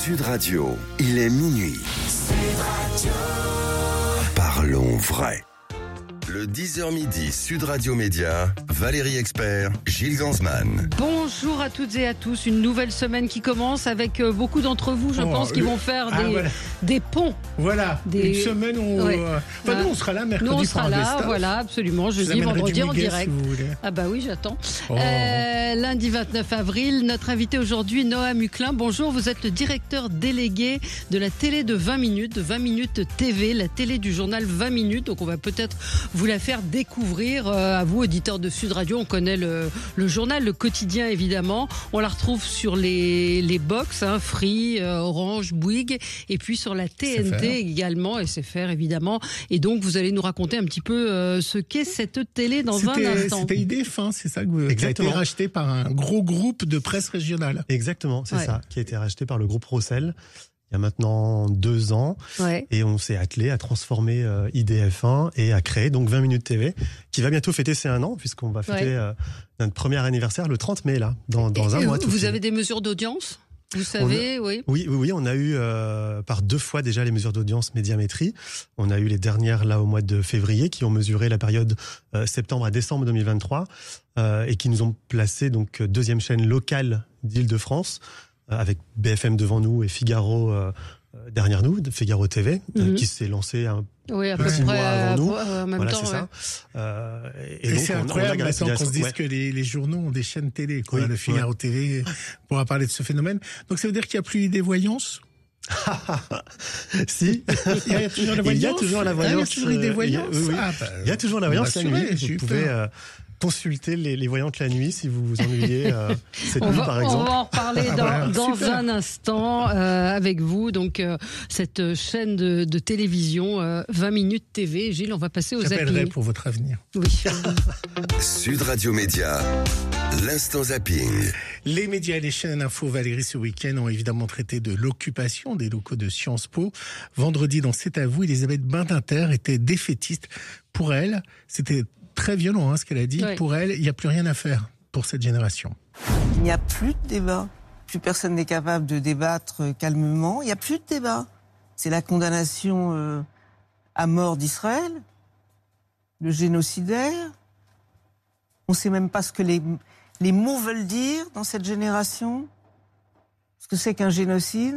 Sud Radio, il est minuit. Parlons vrai. Le 10h midi, Sud Radio Média, Valérie Expert, Gilles Gansman. Bonjour à toutes et à tous, une nouvelle semaine qui commence avec beaucoup d'entre vous, je pense, qui vont faire des ponts. Voilà, une semaine où... nous on sera là mercredi. Nous on sera là, voilà, absolument, jeudi, vendredi en direct. Si vous voulez. Ah bah oui, j'attends. Lundi 29 avril, notre invité aujourd'hui, Noah Muclin. Bonjour, vous êtes le directeur délégué de la télé de 20 minutes TV, la télé du journal 20 minutes. Donc on va peut-être vous la faire découvrir à vous, auditeurs de Sud Radio. On connaît le journal, le quotidien évidemment. On la retrouve sur les box, Free, Orange, Bouygues, et puis sur la TNT également, SFR évidemment. Et donc vous allez nous raconter un petit peu ce qu'est cette télé dans un instant. C'était IDF1, c'est ça qui a été racheté par un gros groupe de presse régionale. Exactement, c'est ça, qui a été racheté par le groupe Rossel. Il y a maintenant 2 ans, et on s'est attelé à transformer IDF1 et à créer donc 20 minutes TV, qui va bientôt fêter ses 1 an, puisqu'on va fêter notre premier anniversaire le 30 mai, là, dans un mois. Vous avez des mesures d'audience ? Vous savez, oui, on a eu par 2 fois déjà les mesures d'audience Médiamétrie. On a eu les dernières là au mois de février qui ont mesuré la période septembre à décembre 2023 et qui nous ont placé donc 2e chaîne locale d'Île-de-France avec BFM devant nous et Figaro derrière nous, Figaro TV qui s'est lancé un peu 6 mois avant nous. En même temps, c'est ça. Et donc, c'est incroyable maintenant qu'on se dise que les journaux ont des chaînes télé. Le Figaro TV pourra parler de ce phénomène. Donc ça veut dire qu'il n'y a plus des voyances. Si, il y a toujours la voyance. Il y a toujours la voyance. Il y a toujours des voyances. Il y a toujours la voyance la nuit. Vous pouvez consulter les voyantes la nuit si vous vous ennuyez cette nuit par exemple. On va en reparler dans un instant avec vous. Donc cette chaîne de télévision 20 minutes TV. Gilles, on va passer aux zapping. J'appellerai pour votre avenir. Oui. Sud Radio Média, l'instant zapping. Les médias et les chaînes info, Valérie, ce week-end ont évidemment traité de l'occupation des locaux de Sciences Po. Vendredi, dans C'est à vous, Elisabeth Badinter était défaitiste. Pour elle, c'était très violent ce qu'elle a dit. Pour elle, il n'y a plus rien à faire pour cette génération. Il n'y a plus de débat. Plus personne n'est capable de débattre calmement. Il n'y a plus de débat. C'est la condamnation à mort d'Israël, le génocidaire. On ne sait même pas ce que les mots veulent dire dans cette génération. Ce que c'est qu'un génocide.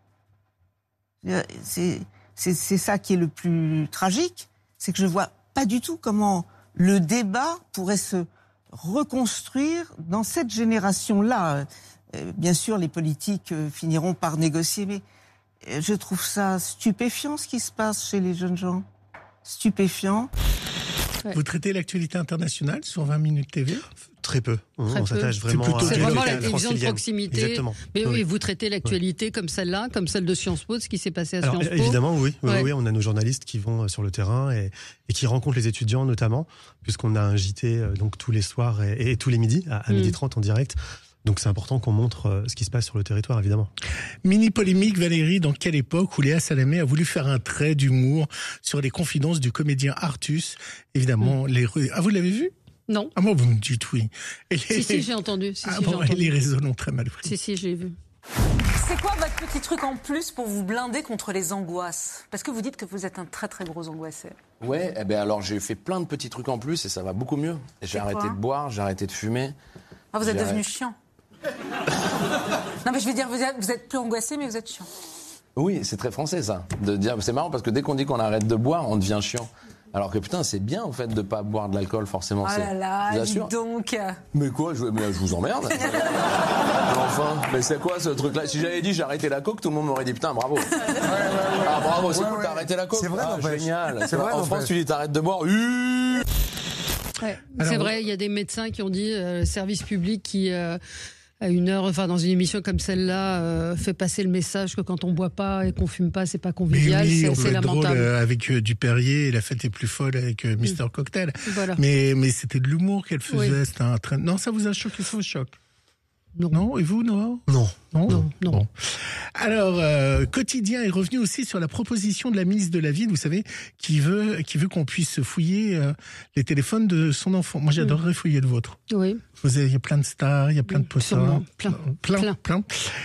C'est ça qui est le plus tragique. C'est que je ne vois pas du tout comment le débat pourrait se reconstruire dans cette génération-là. Bien sûr, les politiques finiront par négocier, mais je trouve ça stupéfiant ce qui se passe chez les jeunes gens. Stupéfiant. Vous traitez l'actualité internationale sur 20 minutes TV ? Très peu. On s'attache vraiment c'est vraiment la télévision de proximité. Exactement. Mais oui, vous traitez l'actualité comme celle-là, comme celle de Sciences Po, ce qui s'est passé à Sciences Po. Évidemment, oui. On a nos journalistes qui vont sur le terrain et qui rencontrent les étudiants notamment, puisqu'on a un JT donc tous les soirs et tous les midis à 12h30 en direct. Donc c'est important qu'on montre ce qui se passe sur le territoire, évidemment. Mini polémique, Valérie, dans quelle époque où Léa Salamé a voulu faire un trait d'humour sur les confidences du comédien Artus. Évidemment, vous l'avez vu ? Non. Ah moi, vous me dites oui. Si, j'ai entendu. Les réseaux l'ont très mal pris. Si, j'ai vu. C'est quoi votre petit truc en plus pour vous blinder contre les angoisses ? Parce que vous dites que vous êtes un très très gros angoissé. Ouais, alors j'ai fait plein de petits trucs en plus et ça va beaucoup mieux. J'ai arrêté de boire, j'ai arrêté de fumer. Ah, vous êtes devenu chiant. Non mais je veux dire, vous êtes plus angoissé mais vous êtes chiant. Oui, c'est très français ça. De dire, c'est marrant parce que dès qu'on dit qu'on arrête de boire, on devient chiant. Alors que putain, c'est bien en fait de pas boire de l'alcool forcément. Oh là là, dis donc. Mais quoi, je vous emmerde. Enfin, mais c'est quoi ce truc-là ? Si j'avais dit j'ai arrêté la coke, tout le monde m'aurait dit putain bravo. Ah bravo, c'est cool, t'as arrêté la coke. C'est vrai, génial. C'est vrai, en France, tu dis t'arrêtes de boire. C'est vrai, il y a des médecins qui ont dit service public qui à une heure, dans une émission comme celle-là, fait passer le message que quand on boit pas et qu'on fume pas, c'est pas convivial, c'est lamentable. Drôle avec du Perrier et la fête est plus folle avec Mister Cocktail. Voilà. Mais c'était de l'humour qu'elle faisait. C'était non, ça vous a choqué, ça vous choque? Non, et vous, Noah ? Non. Non. Bon. Alors, Quotidien est revenu aussi sur la proposition de la ministre de la Ville, vous savez, qui veut qu'on puisse fouiller les téléphones de son enfant. Moi, j'adorerais fouiller le vôtre. Oui. Il y a plein de stars, il y a plein de posters. Plein.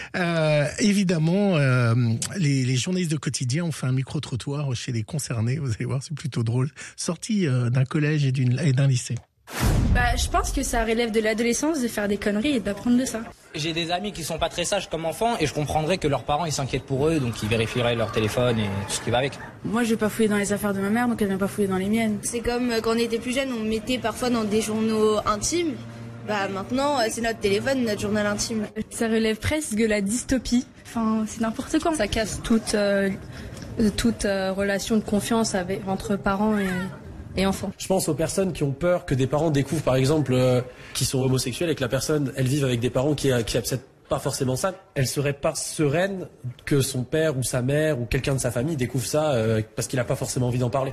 Évidemment, les journalistes de Quotidien ont fait un micro-trottoir chez les concernés. Vous allez voir, c'est plutôt drôle. Sortis d'un collège et d'un lycée. Je pense que ça relève de l'adolescence de faire des conneries et d'apprendre de ça. J'ai des amis qui sont pas très sages comme enfants et je comprendrais que leurs parents ils s'inquiètent pour eux, donc ils vérifieraient leur téléphone et tout ce qui va avec. Moi je vais pas fouiller dans les affaires de ma mère, donc elle vient pas fouiller dans les miennes. C'est comme quand on était plus jeune, on mettait parfois dans des journaux intimes. Maintenant c'est notre téléphone, notre journal intime. Ça relève presque de la dystopie. Enfin, c'est n'importe quoi. Ça casse toute relation de confiance entre parents et enfants. Je pense aux personnes qui ont peur que des parents découvrent, par exemple, qui sont homosexuels et que la personne, elle vive avec des parents qui acceptent pas forcément ça. Elle serait pas sereine que son père ou sa mère ou quelqu'un de sa famille découvre ça parce qu'il a pas forcément envie d'en parler.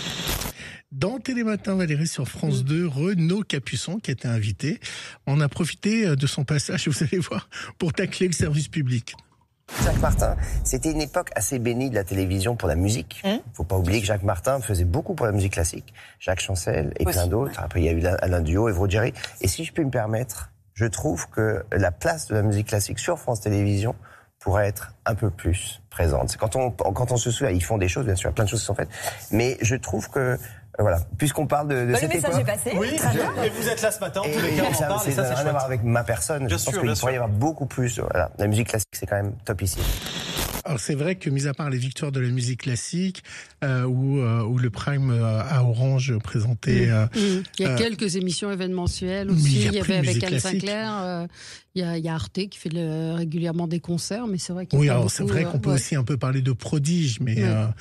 Dans Télématin, Valérie, sur France 2, Renaud Capuçon, qui était invité, on a profité de son passage, vous allez voir, pour tacler le service public. Jacques Martin, c'était une époque assez bénie de la télévision pour la musique. Faut pas oublier que Jacques Martin faisait beaucoup pour la musique classique. Jacques Chancel et plein d'autres. Après, il y a eu Alain Duhaut et Vrojeri. Et si je peux me permettre, je trouve que la place de la musique classique sur France Télévisions pourrait être un peu plus présente. C'est quand on se souvient, ils font des choses, bien sûr, il y a plein de choses qui sont faites. Mais je trouve que, voilà, puisqu'on parle de cette époque... Le message est passé. Oui, et vous êtes là ce matin, en tous les cas, on en parle, et ça, c'est rien à voir avec ma personne. Bien je pense sûr, qu'il bien pourrait y avoir beaucoup plus. Voilà. La musique classique, c'est quand même top ici. Alors c'est vrai que, mis à part les victoires de la musique classique, où le Prime à Orange présentait... Il y a quelques émissions événementielles aussi. Il y avait avec Anne Sinclair, il y a Arte qui fait régulièrement des concerts, mais c'est vrai qu'il y a alors c'est vrai qu'on peut aussi un peu parler de prodiges, mais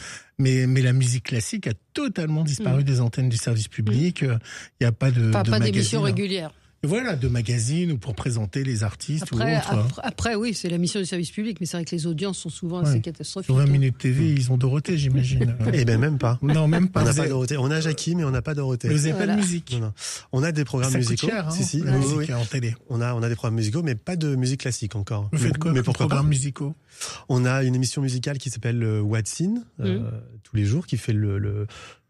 la musique classique a totalement disparu des antennes du service public. Il n'y a pas de pas d'émissions régulières. Voilà, de magazines ou pour présenter les artistes ou autres. Après, oui, c'est la mission du service public, mais c'est vrai que les audiences sont souvent assez catastrophiques. Sur 20 minutes TV, ils ont Dorothée, j'imagine. Eh bien, même pas. Non, même pas. On n'a pas Dorothée. On a Jackie, mais on n'a pas Dorothée. Vous n'avez pas de musique. Non. On a des programmes musicaux. Ça coûte cher, la musique en télé. On a des programmes musicaux, mais pas de musique classique encore. Vous faites quoi mais pour programmes musicaux ? On a une émission musicale qui s'appelle What's In, tous les jours, qui fait le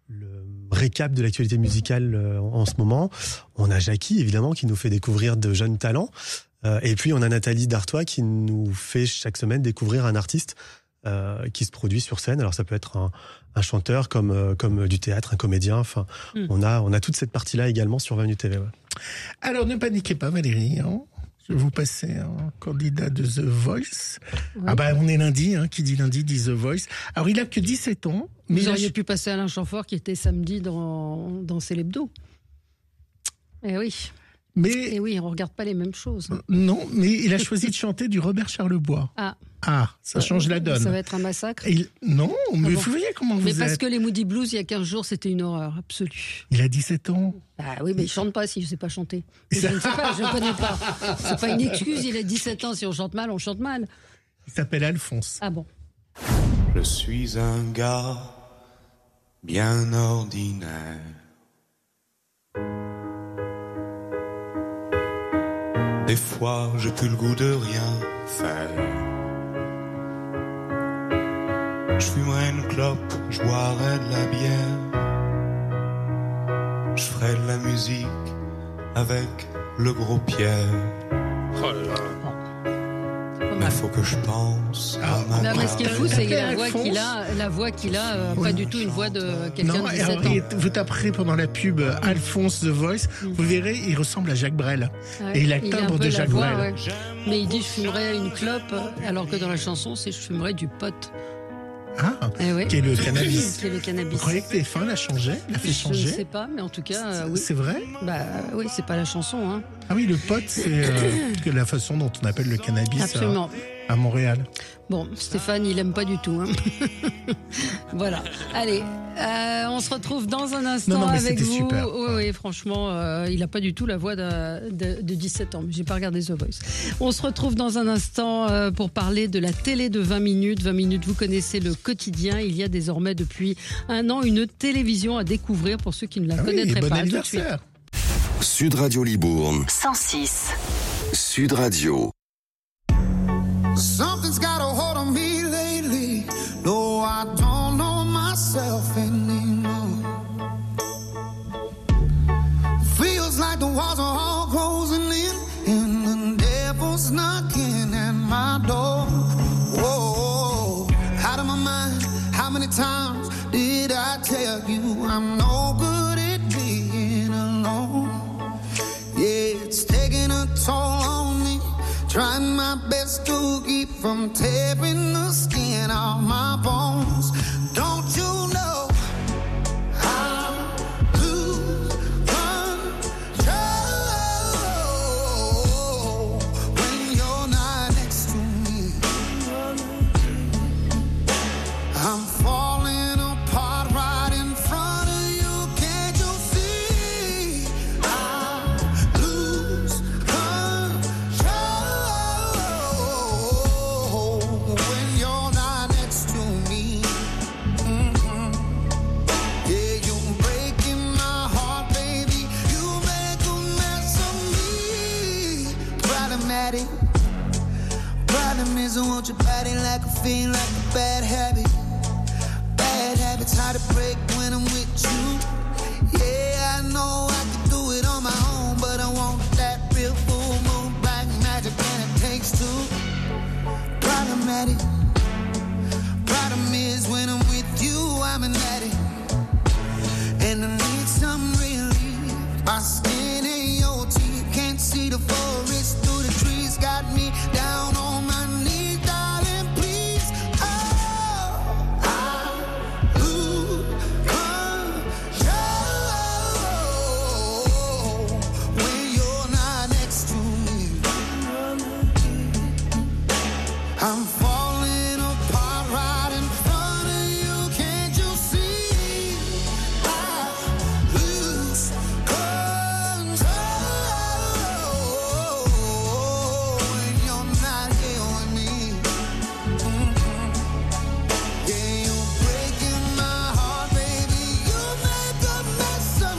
récap de l'actualité musicale en ce moment. On a Jackie, évidemment, qui nous fait découvrir de jeunes talents. Et puis, on a Nathalie Dartois qui nous fait chaque semaine découvrir un artiste qui se produit sur scène. Alors, ça peut être un chanteur comme du théâtre, un comédien. Enfin, on a toute cette partie-là également sur 20 minutes TV. Ouais. Alors, ne paniquez pas, Valérie. Je vais vous passer un candidat de The Voice. Oui. On est lundi, qui dit lundi dit The Voice. Alors, il a que 17 ans. Mais vous auriez pu passer Alain Chamfort qui était samedi dans Célébdo. Eh oui. Et oui, on ne regarde pas les mêmes choses. Non, mais il a choisi de chanter du Robert Charlebois. Ça change la donne. Ça va être un massacre. Non, mais vous voyez comment vous êtes. Mais parce que les Moody Blues, il y a 15 jours, c'était une horreur absolue. Il a 17 ans. Oui, mais il ne chante pas si je ne sais pas chanter. Je ne sais pas, je ne connais pas. C'est pas une excuse, il a 17 ans. Si on chante mal, on chante mal. Il s'appelle Alphonse. Ah bon. Je suis un gars bien ordinaire. Des fois, j'ai plus le goût de rien faire. Je fumerai une clope, je boirai de la bière. Je ferai de la musique avec le gros Pierre. Oh là là. Mais faut que je pense à ma part. Mais ce qui est fou, c'est la voix qu'il a, pas du tout une voix de quelqu'un de 17 ans. Vous taperez pendant la pub Alphonse The Voice, vous verrez, il ressemble à Jacques Brel. Et il a le timbre de Jacques Brel. Ouais. Mais il dit je fumerais une clope, alors que dans la chanson, c'est je fumerais du pot. Qui est le cannabis. Qui est le cannabis. Vous croyez que TF1 l'a changé, l'a fait changer? Je ne sais pas, mais en tout cas, oui. C'est vrai? Oui, c'est pas la chanson. Ah oui, le pot, c'est la façon dont on appelle le cannabis à Montréal. Bon, Stéphane, il aime pas du tout. Voilà. Allez, on se retrouve dans un instant avec vous. Super. Oui, franchement, il a pas du tout la voix de 17 ans. Mais j'ai pas regardé The Voice. On se retrouve dans un instant pour parler de la télé de 20 minutes. 20 minutes, vous connaissez le quotidien. Il y a désormais depuis un an une télévision à découvrir pour ceux qui ne la connaîtraient pas. Bon anniversaire. Sud Radio Libourne 106. Sud Radio. Something's got a hold on me lately. No, I don't know myself anymore. Feels like the walls are all closing in, and the devil's knocking at my door. Whoa, out of my mind. How many times did I tell you I'm no good at being alone? Yeah, it's taking a toll on me. Trying my best to keep from tearing the skin off my bones. Don't you know I lose control when you're not next to me? I'm falling apart right in front of you. Can't you see? I lose control when you're not next to me. Yeah, you're breaking my heart, baby. You make a mess of me. Problematic. Problem is I want your body like a fiend, like a bad habit. Bad habits hard to break when I'm with you. Yeah, I know I can do it on my own, but I want that real full moon black magic, and it takes two. Problematic. Problem is when I'm with you, I'm an addict, and I need some relief. My skin and your teeth can't see the forest through the trees. Got me down on my knees, darling, please. Oh, I lose control when you're not next to me. I'm falling apart right in front of you. Can't you see? I lose control when you're not here with me. Yeah, you're breaking my heart, baby. You make a mess of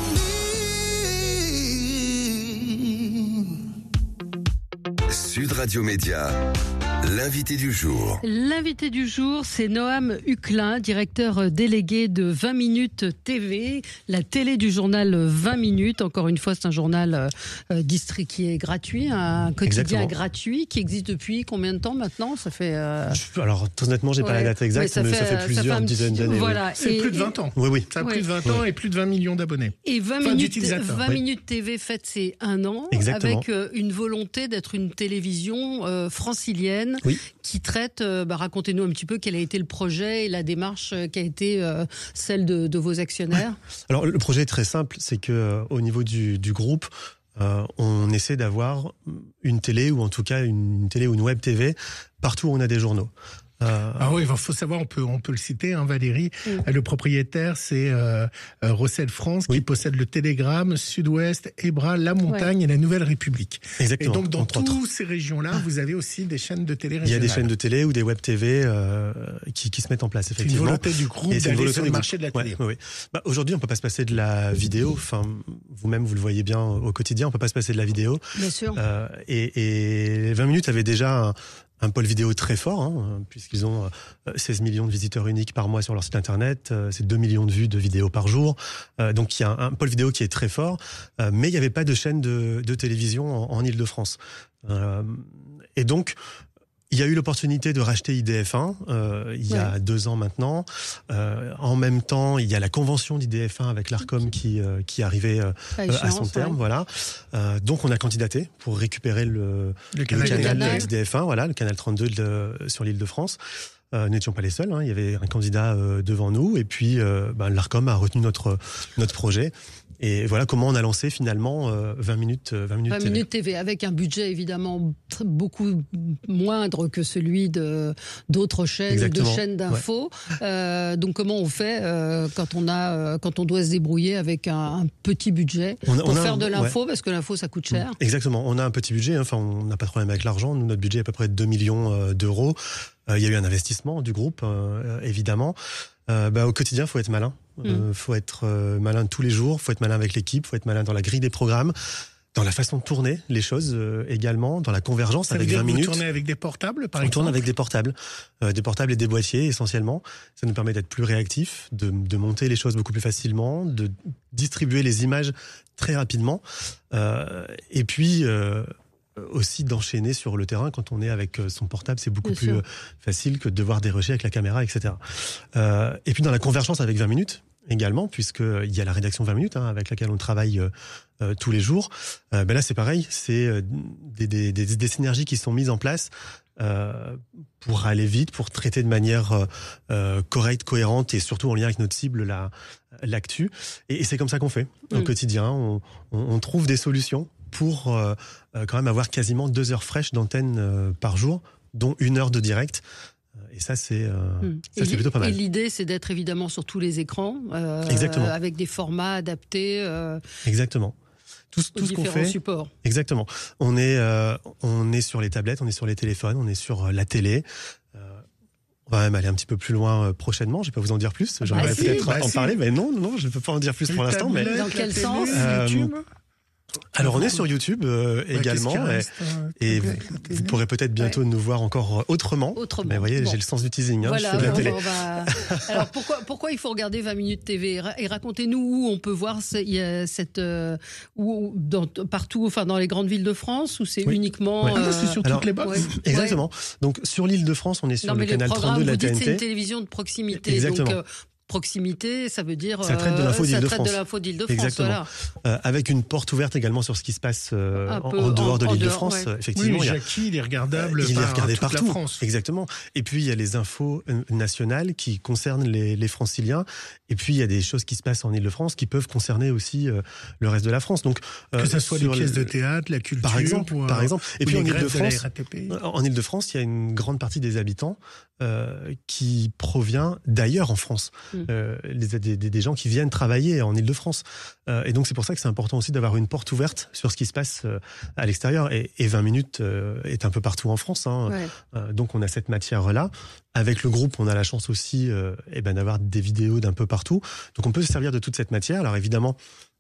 me. Sud Radio Média, l'invité du jour. L'invité du jour, c'est Noam Huclin, directeur délégué de 20 minutes TV, la télé du journal 20 minutes. Encore une fois, c'est un journal district qui est gratuit, un quotidien Exactement. gratuit qui existe depuis combien de temps maintenant? Ça fait. Alors, tout honnêtement, j'ai pas la date exacte, mais ça fait plusieurs dizaines d'années. Voilà. C'est plus de 20 ans. Oui, oui. Ça a plus de 20 ans et plus de 20 millions d'abonnés. Et 20 Enfin, minutes, d'utilisateurs. 20 Oui. minutes TV fête ses 1 an, Exactement. avec une volonté d'être une télévision francilienne Oui. qui traite, racontez-nous un petit peu quel a été le projet et la démarche qui a été celle de vos actionnaires. Alors, le projet est très simple, c'est que au niveau du groupe, on essaie d'avoir une télé, ou en tout cas une télé ou une web TV, partout où on a des journaux. Ah oui, il faut savoir, on peut le citer, hein, Valérie. Le propriétaire, c'est Rossel France, qui possède le Télégramme, Sud-Ouest, Ebra, La Montagne et la Nouvelle République. Exactement. Et donc, dans Entre autres. toutes ces régions-là, vous avez aussi des chaînes de télé Il y a régionales. des chaînes de télé ou des web TV qui se mettent en place, C'est une effectivement. volonté du groupe Et c'est une d'aller volonté sur le du marché de la groupe. télé. Ouais, ouais, ouais. Bah, aujourd'hui, on peut pas se passer de la vidéo. Enfin, vous-même, vous le voyez bien au quotidien, on peut pas se passer de la vidéo. Bien sûr. Et 20 minutes avait déjà un pôle vidéo très fort, hein, puisqu'ils ont 16 millions de visiteurs uniques par mois sur leur site internet, c'est 2 millions de vues de vidéos par jour. Donc il y a un pôle vidéo qui est très fort, mais il n'y avait pas de chaîne de télévision en Ile-de-France. Et donc, il y a eu l'opportunité de racheter IDF1 il y a 2 ans maintenant. En même temps, il y a la convention d'IDF1 avec l'Arcom qui arrivait à son terme. Ouais. Voilà. Donc on a candidaté pour récupérer le canal d'IDF1, voilà, le canal 32 sur l'Île-de-France. Nous n'étions pas les seuls, hein. Il y avait un candidat devant nous, et puis l'Arcom a retenu notre projet. Et voilà comment on a lancé finalement 20 minutes TV, avec un budget évidemment beaucoup moindre que celui d'autres chaînes. Exactement. De chaînes d'infos. Ouais. Donc comment on fait quand on doit se débrouiller avec un petit budget pour faire de l'info, parce que l'info ça coûte cher. Exactement, on a un petit budget, hein. Enfin on n'a pas de problème avec l'argent. Nous, notre budget est à peu près de 2 millions d'euros. Il y a eu un investissement du groupe, évidemment. Au quotidien, faut être malin. Faut être malin tous les jours. Faut être malin avec l'équipe. Faut être malin dans la grille des programmes. dans la façon de tourner les choses également, dans la convergence avec 20 minutes. Vous tournez avec des portables, par exemple ? On tourne avec des portables et des boîtiers essentiellement. Ça nous permet d'être plus réactifs, de monter les choses beaucoup plus facilement, de distribuer les images très rapidement, et puis aussi d'enchaîner sur le terrain. Quand on est avec son portable, c'est beaucoup plus facile que de devoir dérocher avec la caméra, etc. Et puis dans la convergence avec 20 minutes également, puisqu'il y a la rédaction 20 minutes avec laquelle on travaille tous les jours. Là, c'est pareil, c'est des synergies qui sont mises en place pour aller vite, pour traiter de manière correcte, cohérente et surtout en lien avec notre cible, l'actu. Et c'est comme ça qu'on fait au quotidien. On trouve des solutions pour quand même avoir quasiment 2 heures fraîches d'antenne par jour, dont 1 heure de direct. Et ça, c'est plutôt pas mal. Et l'idée, c'est d'être évidemment sur tous les écrans, avec des formats adaptés. Exactement. Tout ce qu'on fait. Supports. Exactement. On est sur les tablettes, on est sur les téléphones, on est sur la télé. On va même aller un petit peu plus loin prochainement. Je ne vais pas vous en dire plus. J'aimerais peut-être en parler, mais non, je ne peux pas en dire plus pour l'instant. Mais dans quel sens YouTube Alors on est sur YouTube également et vous pourrez peut-être bientôt nous voir encore autrement. Mais vous voyez, j'ai le sens du teasing, je fais de la télé. Alors pourquoi il faut regarder 20 minutes TV et racontez-nous où on peut voir partout, enfin dans les grandes villes de France, ou c'est uniquement c'est sur toutes les boxes. Exactement. Donc sur l'île de France, on est sur le canal 32 de la TNT. C'est une télévision de proximité. Exactement. Donc, proximité, ça veut dire ça traite de l'info d'Île-de-France. Exactement. Voilà. Avec une porte ouverte également sur ce qui se passe en dehors de l'Île-de-France. Effectivement, Jackie, il est regardable il est regardé toute partout. La France. Exactement. Et puis il y a les infos nationales qui concernent les Franciliens. Et puis il y a des choses qui se passent en Île-de-France qui peuvent concerner aussi le reste de la France. Donc que ça soit des pièces de théâtre, la culture, par exemple. Et puis en Île-de-France, il y a une grande partie des habitants qui provient d'ailleurs en France. Des gens qui viennent travailler en Île-de-France. Et donc c'est pour ça que c'est important aussi d'avoir une porte ouverte sur ce qui se passe à l'extérieur. Et 20 minutes est un peu partout en France. Donc on a cette matière-là. Avec le groupe, on a la chance aussi d'avoir des vidéos d'un peu partout. Donc on peut se servir de toute cette matière. Alors évidemment,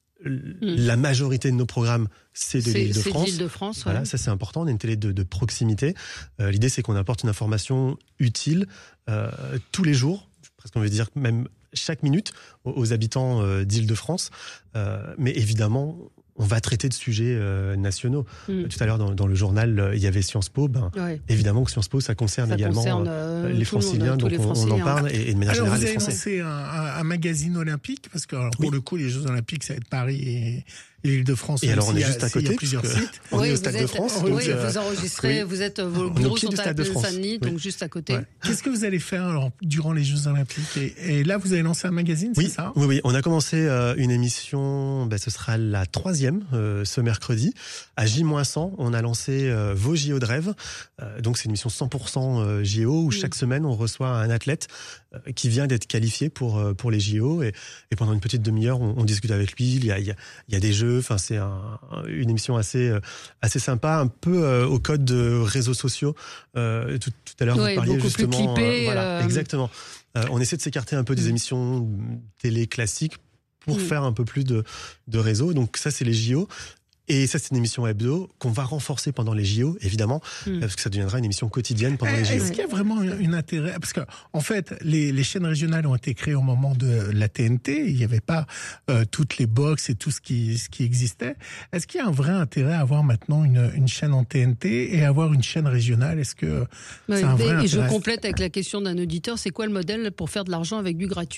la majorité de nos programmes, c'est de l'Île-de-France. l'Île-de-France, voilà, ça c'est important. On est une télé de proximité. L'idée, c'est qu'on apporte une information utile tous les jours, presque on veut dire même chaque minute, aux habitants d'Île-de-France. Mais évidemment, on va traiter de sujets nationaux. Tout à l'heure, dans le journal, il y avait Sciences Po. Évidemment que Sciences Po, ça concerne également les Franciliens, donc on en parle, et de manière générale, les Français. Vous avez lancé un magazine olympique, parce que pour le coup, les Jeux Olympiques, ça va être Paris et l'Île-de-France. Et alors, on est juste à côté, plusieurs sites. On est au Stade de France. Vous enregistrez, vos bureaux sont à Saint-Denis, donc juste à côté. Qu'est-ce que vous allez faire alors, durant les Jeux Olympiques et là, vous avez lancé un magazine, c'est ça ? Oui. On a commencé une émission, ce sera la 3e ce mercredi. À J-100, on a lancé vos JO de rêve. Donc, c'est une émission 100% JO où chaque semaine, on reçoit un athlète qui vient d'être qualifié pour les JO. Et pendant une petite demi-heure, on discute avec lui. Il y a des jeux. Enfin, c'est une émission assez sympa, un peu au code de réseaux sociaux. Tout à l'heure, vous parliez justement. Plus clippé, exactement. On essaie de s'écarter un peu des émissions télé classiques pour faire un peu plus de réseau. Donc ça, c'est les JO. Et ça, c'est une émission hebdo qu'on va renforcer pendant les JO, évidemment, parce que ça deviendra une émission quotidienne pendant les JO. Est-ce qu'il y a vraiment un intérêt ? Parce que, en fait, les chaînes régionales ont été créées au moment de la TNT. Il n'y avait pas toutes les box et tout ce qui existait. Est-ce qu'il y a un vrai intérêt à avoir maintenant une chaîne en TNT et avoir une chaîne régionale ? Est-ce que c'est un vrai intérêt ? Et je complète avec la question d'un auditeur. C'est quoi le modèle pour faire de l'argent avec du gratuit ?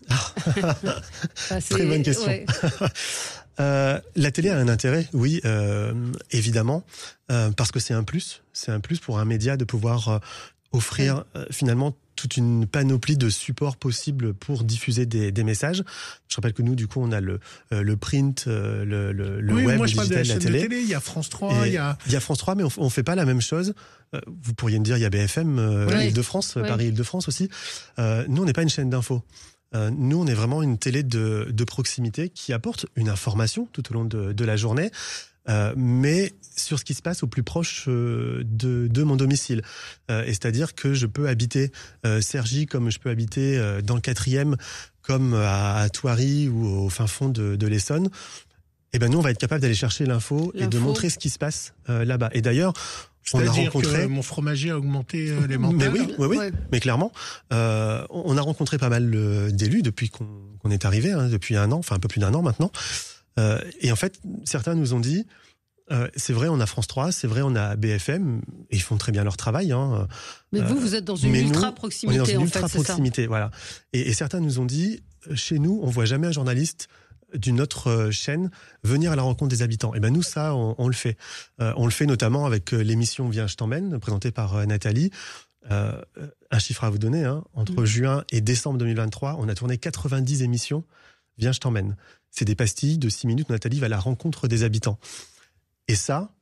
Très bonne question. Ouais. La télé a un intérêt, oui, évidemment, parce que c'est un plus pour un média de pouvoir offrir finalement toute une panoplie de supports possibles pour diffuser des messages. Je rappelle que nous, du coup, on a le print, le web, moi, le digital, la télé. Il y a France 3, il y a France 3, mais on fait pas la même chose. Vous pourriez me dire, il y a BFM, Île-de-France, Paris Île-de-France aussi. Nous, on n'est pas une chaîne d'infos. Nous, on est vraiment une télé de proximité qui apporte une information tout au long de la journée, mais sur ce qui se passe au plus proche de mon domicile. Et c'est-à-dire que je peux habiter Cergy comme je peux habiter dans le 4e, comme à Thoiry ou au fin fond de l'Essonne. Eh ben nous, on va être capable d'aller chercher l'info et de montrer ce qui se passe là-bas. Et d'ailleurs, on a rencontré que mon fromager a augmenté les mentales. Mais oui, mais clairement, on a rencontré pas mal d'élus depuis qu'on est arrivé, depuis un an, enfin un peu plus d'un an maintenant. Et en fait, certains nous ont dit, c'est vrai, on a France 3, c'est vrai, on a BFM, et ils font très bien leur travail. Mais vous êtes dans une ultra proximité, on est dans une en ultra fait, c'est proximité, voilà. Et certains nous ont dit, chez nous, on voit jamais un journaliste d'une autre chaîne venir à la rencontre des habitants. Et ben nous, ça, on le fait. On le fait notamment avec l'émission Viens, je t'emmène, présentée par Nathalie. Un chiffre à vous donner, entre juin et décembre 2023, on a tourné 90 émissions Viens, je t'emmène. C'est des pastilles de 6 minutes où Nathalie va à la rencontre des habitants. Et ça,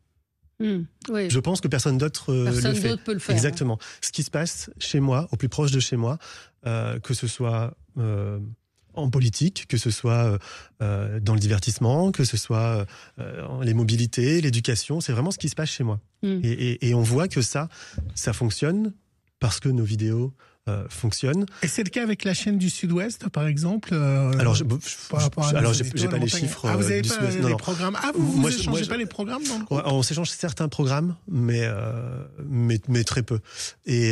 je pense que personne d'autre peut le faire. Exactement. Ce qui se passe chez moi, au plus proche de chez moi, que ce soit en politique, que ce soit dans le divertissement, que ce soit les mobilités, l'éducation, c'est vraiment ce qui se passe chez moi. Et on voit que ça fonctionne parce que nos vidéos fonctionnent. Et c'est le cas avec la chaîne du Sud-Ouest, par exemple. Alors, j'ai pas les chiffres. Vous n'avez pas les programmes. Vous n'échangez pas les programmes dans le groupe ? On s'échange certains programmes, mais très peu. Et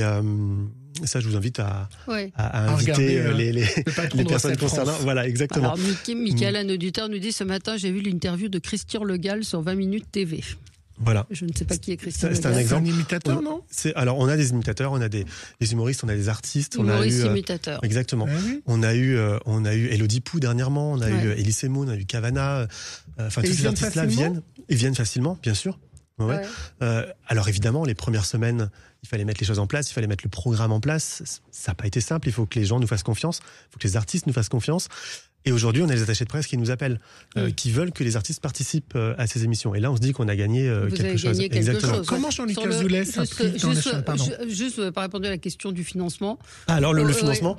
ça, je vous invite à inviter les personnes concernées. Voilà, exactement. Alors, Michael, un auditeur, nous dit ce matin, j'ai vu l'interview de Christian Le Gall sur 20 minutes TV. Voilà. Je ne sais pas qui est Christian. C'est un exemple. C'est un imitateur, non ? Alors, on a des imitateurs, on a des humoristes, on a des artistes. Humoristes, imitateurs. Exactement. On a eu Elodie Pou dernièrement, on a eu Elie Semoun, on a eu Cavana. Enfin, tous ces artistes-là viennent facilement, bien sûr. Ouais. Alors évidemment, les premières semaines, il fallait mettre les choses en place, il fallait mettre le programme en place. Ça n'a pas été simple. Il faut que les gens nous fassent confiance, il faut que les artistes nous fassent confiance. Et aujourd'hui, on a les attachés de presse qui nous appellent, qui veulent que les artistes participent à ces émissions. Et là, on se dit qu'on a gagné quelque chose. Exactement. Comment Jean-Luc Azoulay s'implique dans la chaîne ? Juste pas répondu à la question du financement. Alors le financement,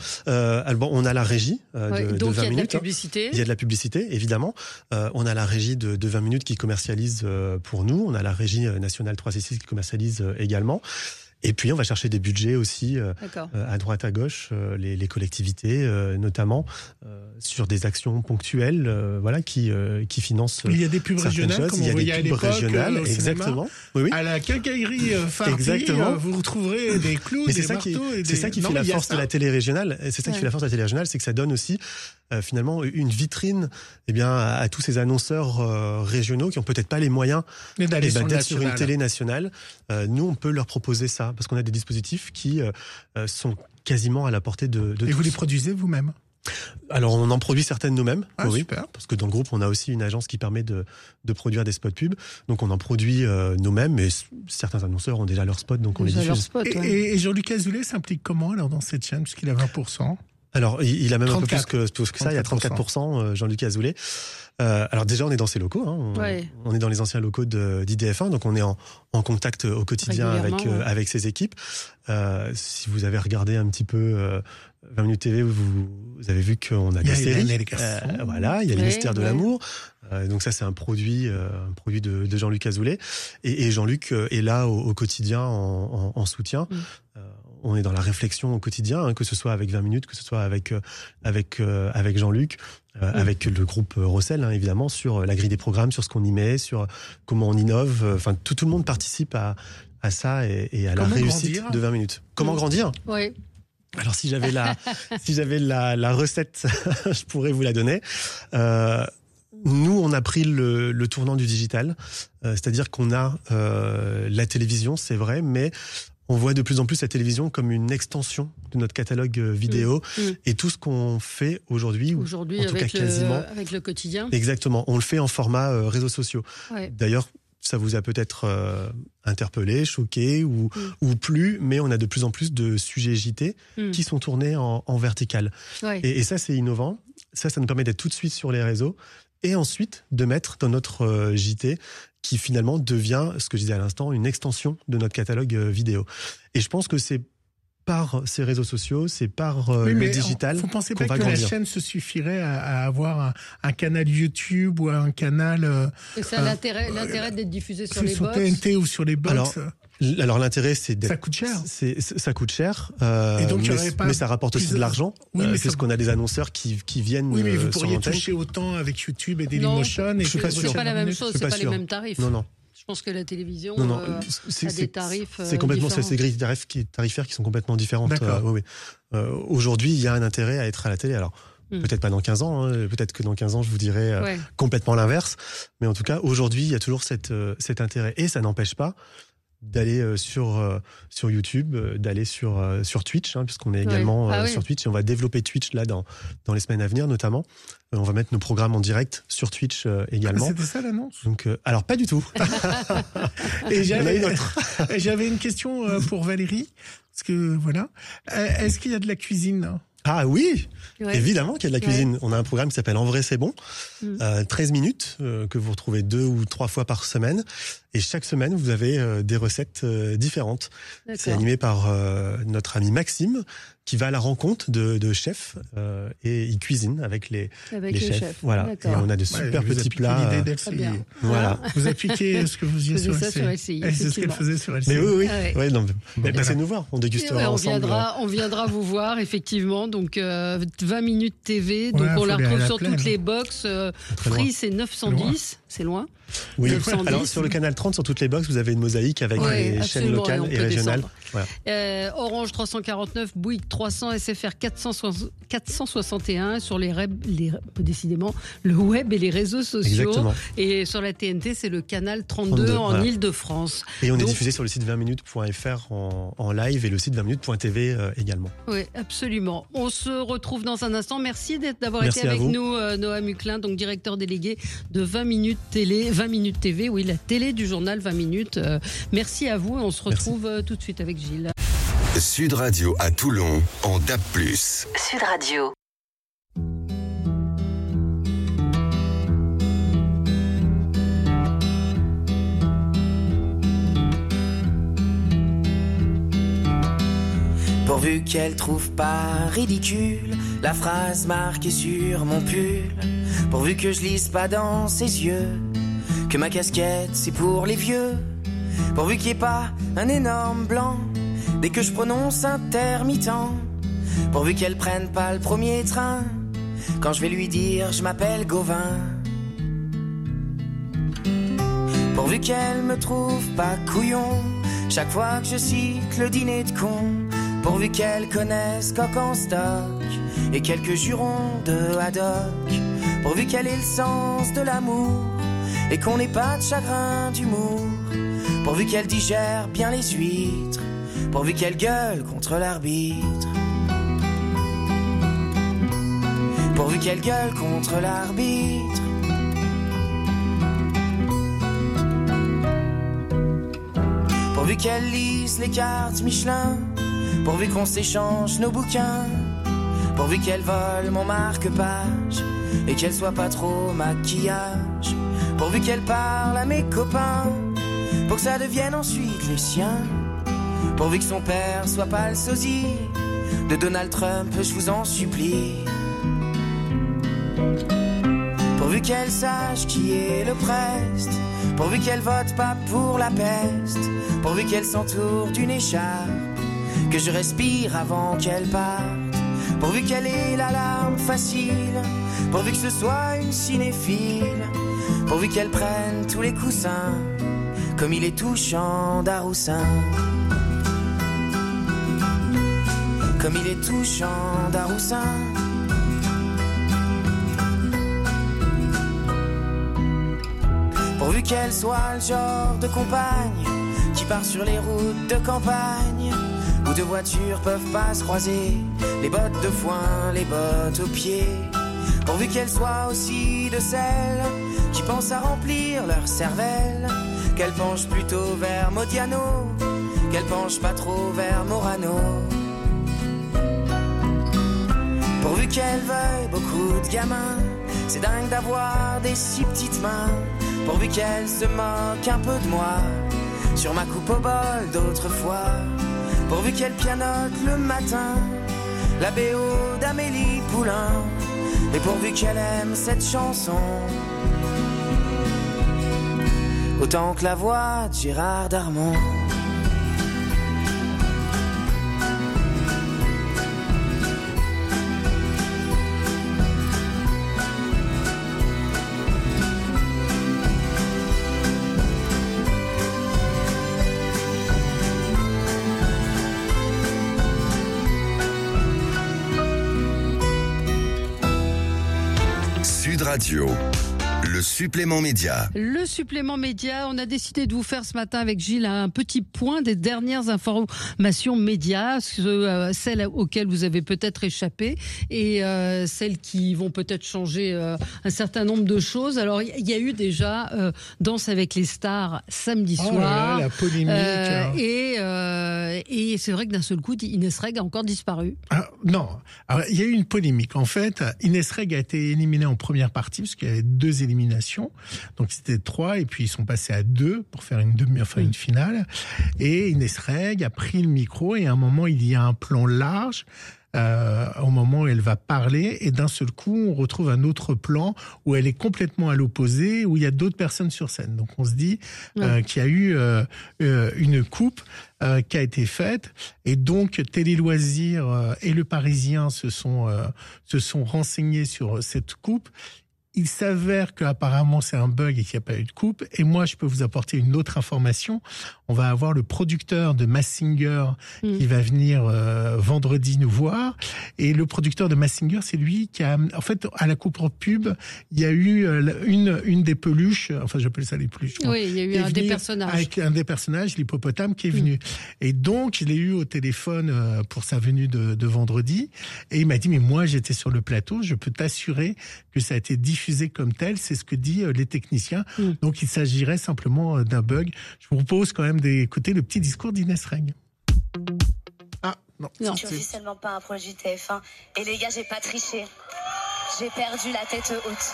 on a la régie de 20 minutes. Donc il y a de la publicité. Il y a de la publicité, évidemment. On a la régie de 20 minutes qui commercialise pour nous. On a la régie nationale 366 qui commercialise également. Et puis on va chercher des budgets aussi à droite à gauche, les collectivités notamment sur des actions ponctuelles, qui financent. Il y a des pubs régionales, comme on voyait à l'époque, exactement. Oui. À la quincaillerie Fardy, vous retrouverez des clous, des marteaux. C'est ça qui fait la force de la télé régionale. C'est ça qui fait la force de la télé régionale, c'est que ça donne aussi finalement une vitrine à tous ces annonceurs régionaux qui ont peut-être pas les moyens d'être sur une télé nationale. Nous, on peut leur proposer ça parce qu'on a des dispositifs qui sont quasiment à la portée de tous. Et vous les produisez vous-même ? Alors, on en produit certaines nous-mêmes. Oui, super. Parce que dans le groupe, on a aussi une agence qui permet de produire des spots pubs. Donc, on en produit nous-mêmes. Et certains annonceurs ont déjà leurs spots, donc on les diffuse. Et Jean-Luc Azoulay s'implique comment alors dans cette chaîne, puisqu'il a 20%? Alors, il a même 34. Un peu plus que ça. Il y a 34%, Jean-Luc Azoulay. Alors déjà, on est dans ses locaux. On est dans les anciens locaux d'IDF1, donc on est en contact au quotidien avec ses équipes. Si vous avez regardé un petit peu 20 minutes TV, vous avez vu qu'on a des séries. Il y a le mystère de l'amour. Donc ça, c'est un produit de Jean-Luc Azoulay. Et Jean-Luc est là au quotidien en soutien. On est dans la réflexion au quotidien, que ce soit avec 20 minutes, que ce soit avec Jean-Luc, avec le groupe Rossel, évidemment, sur la grille des programmes, sur ce qu'on y met, sur comment on innove. Enfin, tout le monde participe à ça et à la réussite de 20 minutes. Comment grandir ? Oui. Alors, si j'avais la recette, je pourrais vous la donner. Nous, on a pris le tournant du digital, c'est-à-dire qu'on a la télévision, c'est vrai, mais on voit de plus en plus la télévision comme une extension de notre catalogue vidéo et tout ce qu'on fait aujourd'hui en tout cas quasiment avec le quotidien. Exactement, on le fait en format réseaux sociaux. Ouais. D'ailleurs, ça vous a peut-être interpellé, choqué ou plus, mais on a de plus en plus de sujets JT qui sont tournés en vertical. Ouais. Et ça, c'est innovant. Ça nous permet d'être tout de suite sur les réseaux et ensuite de mettre dans notre JT qui finalement devient, ce que je disais à l'instant, une extension de notre catalogue vidéo. Et je pense que c'est par ces réseaux sociaux, c'est par le digital qu'on va grandir. Vous ne pensez pas que la chaîne se suffirait à avoir un canal YouTube ou un canal... Et ça a l'intérêt d'être diffusé sur les box TNT ou sur les box. Alors, Alors l'intérêt, c'est d'être... Ça coûte cher. Ça coûte cher, Et donc, mais ça rapporte aussi de l'argent. Oui, mais c'est ce qu'on a des annonceurs qui viennent. Oui, mais vous sur pourriez l'antenne. toucher autant avec YouTube et Dailymotion. Je suis pas sûr. C'est pas la même chose, c'est pas les mêmes tarifs. Non. Je pense que la télévision a des tarifs. C'est complètement différents. ces grilles tarifaires qui sont complètement différentes. D'accord. Oui. Aujourd'hui, il y a un intérêt à être à la télé. Alors. Peut-être pas dans 15 ans, peut-être que dans 15 ans je vous dirai complètement l'inverse, mais en tout cas aujourd'hui il y a toujours cet intérêt et ça n'empêche pas d'aller sur YouTube, d'aller sur Twitch, puisqu'on est également sur Twitch et on va développer Twitch là dans les semaines à venir notamment. On va mettre nos programmes en direct sur Twitch également. C'était ça l'annonce ? Donc alors pas du tout. Et j'avais une question pour Valérie, parce que voilà, est-ce qu'il y a de la cuisine ? Ah oui, évidemment qu'il y a de la cuisine. On a un programme qui s'appelle En vrai c'est bon, 13 minutes que vous retrouvez 2 ou 3 fois par semaine. Et chaque semaine, vous avez des recettes différentes. D'accord. C'est animé par notre ami Maxime, qui va à la rencontre de chefs et il cuisine avec les chefs. Voilà. Et on a de super petits plats. Voilà. Vous appliquez ce que vous faisiez sur LCI. C'est ce qu'elle faisait sur LCI. Mais oui. Mais passez nous voir, on dégustera ensemble. On viendra vous voir, effectivement. Donc 20 minutes TV. Donc on la retrouve sur toutes les box. Free, c'est 910. C'est loin. Oui, alors sur le canal 30, sur toutes les box, vous avez une mosaïque avec les chaînes locales et régionales. Voilà. Orange 349, Bouygues 300, SFR 461, sur décidément le web et les réseaux sociaux. Exactement. Et sur la TNT, c'est le canal 32 en Ile-de-France. Et on est diffusé sur le site 20minutes.fr en live et le site 20minutes.tv également. Oui, absolument. On se retrouve dans un instant. Merci d'avoir été avec nous, Noah Muclin, donc directeur délégué de 20 minutes télé. 20 minutes TV, oui, la télé du journal 20 minutes. Merci à vous et on se retrouve tout de suite avec Gilles. Sud Radio à Toulon en DAB+. Sud Radio. Pourvu qu'elle trouve pas ridicule la phrase marquée sur mon pull. Pourvu que je lise pas dans ses yeux que ma casquette c'est pour les vieux. Pourvu qu'il n'y ait pas un énorme blanc dès que je prononce intermittent. Pourvu qu'elle prenne pas le premier train quand je vais lui dire je m'appelle Gauvin. Pourvu qu'elle me trouve pas couillon chaque fois que je cite le dîner de con. Pourvu qu'elle connaisse Coq en stock et quelques jurons de haddock. Pourvu qu'elle ait le sens de l'amour et qu'on n'ait pas de chagrin d'humour. Pourvu qu'elle digère bien les huîtres. Pourvu qu'elle gueule contre l'arbitre. Pourvu qu'elle gueule contre l'arbitre. Pourvu qu'elle lise les cartes Michelin. Pourvu qu'on s'échange nos bouquins. Pourvu qu'elle vole mon marque-page et qu'elle soit pas trop maquillage. Pourvu qu'elle parle à mes copains pour que ça devienne ensuite les siens. Pourvu que son père soit pas le sosie de Donald Trump, je vous en supplie. Pourvu qu'elle sache qui est le preste. Pourvu qu'elle vote pas pour la peste. Pourvu qu'elle s'entoure d'une écharpe que je respire avant qu'elle parte. Pourvu qu'elle ait la larme facile. Pourvu que ce soit une cinéphile. Pourvu qu'elle prenne tous les coussins comme il est touchant d'Aroussin. Comme il est touchant d'Aroussin. Pourvu qu'elle soit le genre de compagne qui part sur les routes de campagne où deux voitures peuvent pas se croiser, les bottes de foin, les bottes aux pieds. Pourvu qu'elle soit aussi de celles qui pensent à remplir leur cervelle, qu'elle penche plutôt vers Modiano, qu'elle penche pas trop vers Morano. Pourvu qu'elle veuille beaucoup de gamins, c'est dingue d'avoir des si petites mains. Pourvu qu'elle se moque un peu de moi sur ma coupe au bol d'autrefois. Pourvu qu'elle pianote le matin la BO d'Amélie Poulain. Et pourvu qu'elle aime cette chanson autant que la voix de Gérard Darmon. Radio. Le supplément média. Le supplément média, on a décidé de vous faire ce matin avec Gilles un petit point des dernières informations médias, celles auxquelles vous avez peut-être échappé et celles qui vont peut-être changer un certain nombre de choses. Alors il y a eu déjà Danse avec les stars samedi soir. La polémique. Et c'est vrai que d'un seul coup, Inès Reg a encore disparu. Non, alors, il y a eu une polémique. En fait, Inès Reg a été éliminée en première partie parce qu'il y avait 2 éliminations. Donc c'était 3 et puis ils sont passés à 2 pour faire une finale. Et Inès Reg a pris le micro et à un moment il y a un plan large. Au moment où elle va parler et d'un seul coup on retrouve un autre plan où elle est complètement à l'opposé, où il y a d'autres personnes sur scène. Donc on se dit qu'il y a eu une coupe qui a été faite et donc Télé Loisirs et Le Parisien se sont renseignés sur cette coupe. Il s'avère qu'apparemment c'est un bug et qu'il n'y a pas eu de coupe. Et moi, je peux vous apporter une autre information. On va avoir le producteur de Masked Singer qui va venir vendredi nous voir. Et le producteur de Masked Singer, c'est lui qui a... En fait, à la coupe pub, il y a eu une des peluches, enfin j'appelle ça les peluches. Oui, il y a eu un des personnages. Avec un des personnages, l'hippopotame, qui est venu. Et donc, je l'ai eu au téléphone pour sa venue de vendredi. Et il m'a dit, mais moi, j'étais sur le plateau, je peux t'assurer que ça a été diffusé comme tel, c'est ce que disent les techniciens. Donc il s'agirait simplement d'un bug. Je vous propose quand même d'écouter le petit discours d'Inès Reg. Non. Je suis officiellement pas un produit TF1. Et les gars, j'ai pas triché. J'ai perdu la tête haute.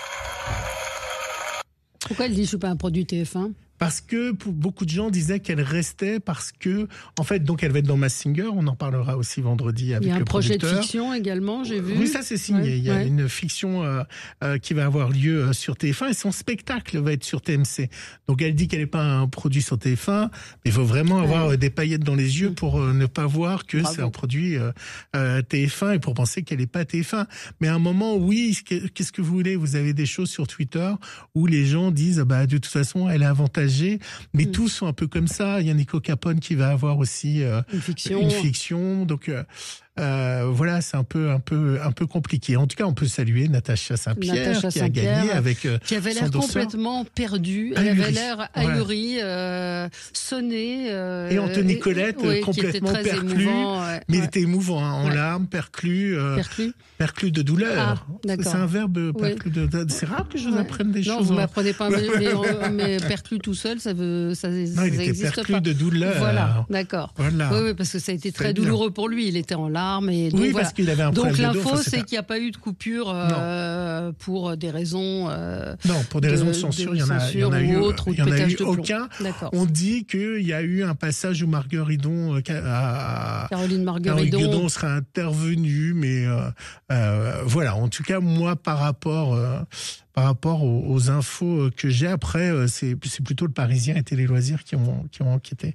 Pourquoi elle dit je suis pas un produit TF1 ? Parce que pour beaucoup de gens disaient qu'elle restait parce que, en fait, donc elle va être dans Masked Singer. On en parlera aussi vendredi avec le producteur. Il y a un projet de fiction également, j'ai vu. Oui, ça c'est signé. Il y a une fiction qui va avoir lieu sur TF1 et son spectacle va être sur TMC. Donc elle dit qu'elle n'est pas un produit sur TF1, mais il faut vraiment avoir des paillettes dans les yeux pour ne pas voir que c'est un produit TF1 et pour penser qu'elle n'est pas TF1. Mais à un moment, oui, qu'est-ce que vous voulez ? Vous avez des choses sur Twitter où les gens disent, de toute façon, elle est avantagée. Mais tous sont un peu comme ça. Il y a Nico Capone qui va avoir aussi une fiction. Donc voilà, c'est un peu compliqué. En tout cas, on peut saluer Natacha Saint-Pierre qui a gagné avec qui avait l'air complètement perdue. Elle avait l'air ahurie, sonnée. Et Anthony Colette complètement perclus. Mais il était émouvant, en larmes, perclus de douleur. C'est un verbe, perclus de. C'est rare que je vous apprenne des choses. Non, vous m'apprenez pas, mais perclus tout seul, ça existe pas. Non, il était perclus de douleur. Voilà, d'accord. Voilà. Oui, parce que ça a été très douloureux pour lui. Il était en larmes. Et donc, parce qu'il avait un problème de dos. Donc l'info, c'est qu'il n'y a pas eu de coupure pour des raisons. Non, pour des raisons de censure, il y en a eu aucun. On dit qu'il y a eu un passage où Caroline Margueridon sera intervenue, mais voilà. En tout cas, moi, par rapport aux infos que j'ai, après, c'est plutôt le Parisien et Télé Loisirs qui ont enquêté.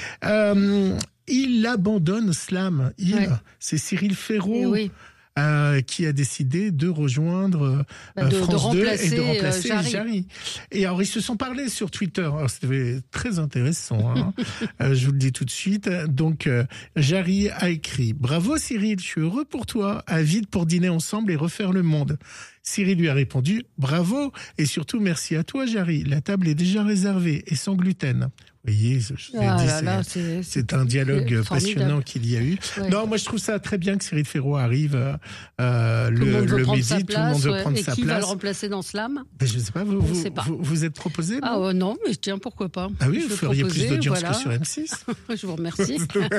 Il abandonne Slam. C'est Cyril Ferraud qui a décidé de rejoindre France 2 et de remplacer Jarry. Et alors, ils se sont parlé sur Twitter. Alors, c'était très intéressant. Je vous le dis tout de suite. Donc, Jarry a écrit « Bravo Cyril, je suis heureux pour toi. À vide pour dîner ensemble et refaire le monde. » Cyril lui a répondu « Bravo et surtout merci à toi Jarry. La table est déjà réservée et sans gluten. » Vous voyez, c'est un dialogue passionnant qu'il y a eu. Ouais. Non, moi je trouve ça très bien que Cyril Ferraud arrive le midi, tout le monde veut prendre sa place. Et qui va le remplacer dans Slam ? Je ne sais pas, vous êtes proposé ? Non, mais tiens, pourquoi pas. Ah oui, vous feriez plus d'audience que sur M6 ? Je vous remercie.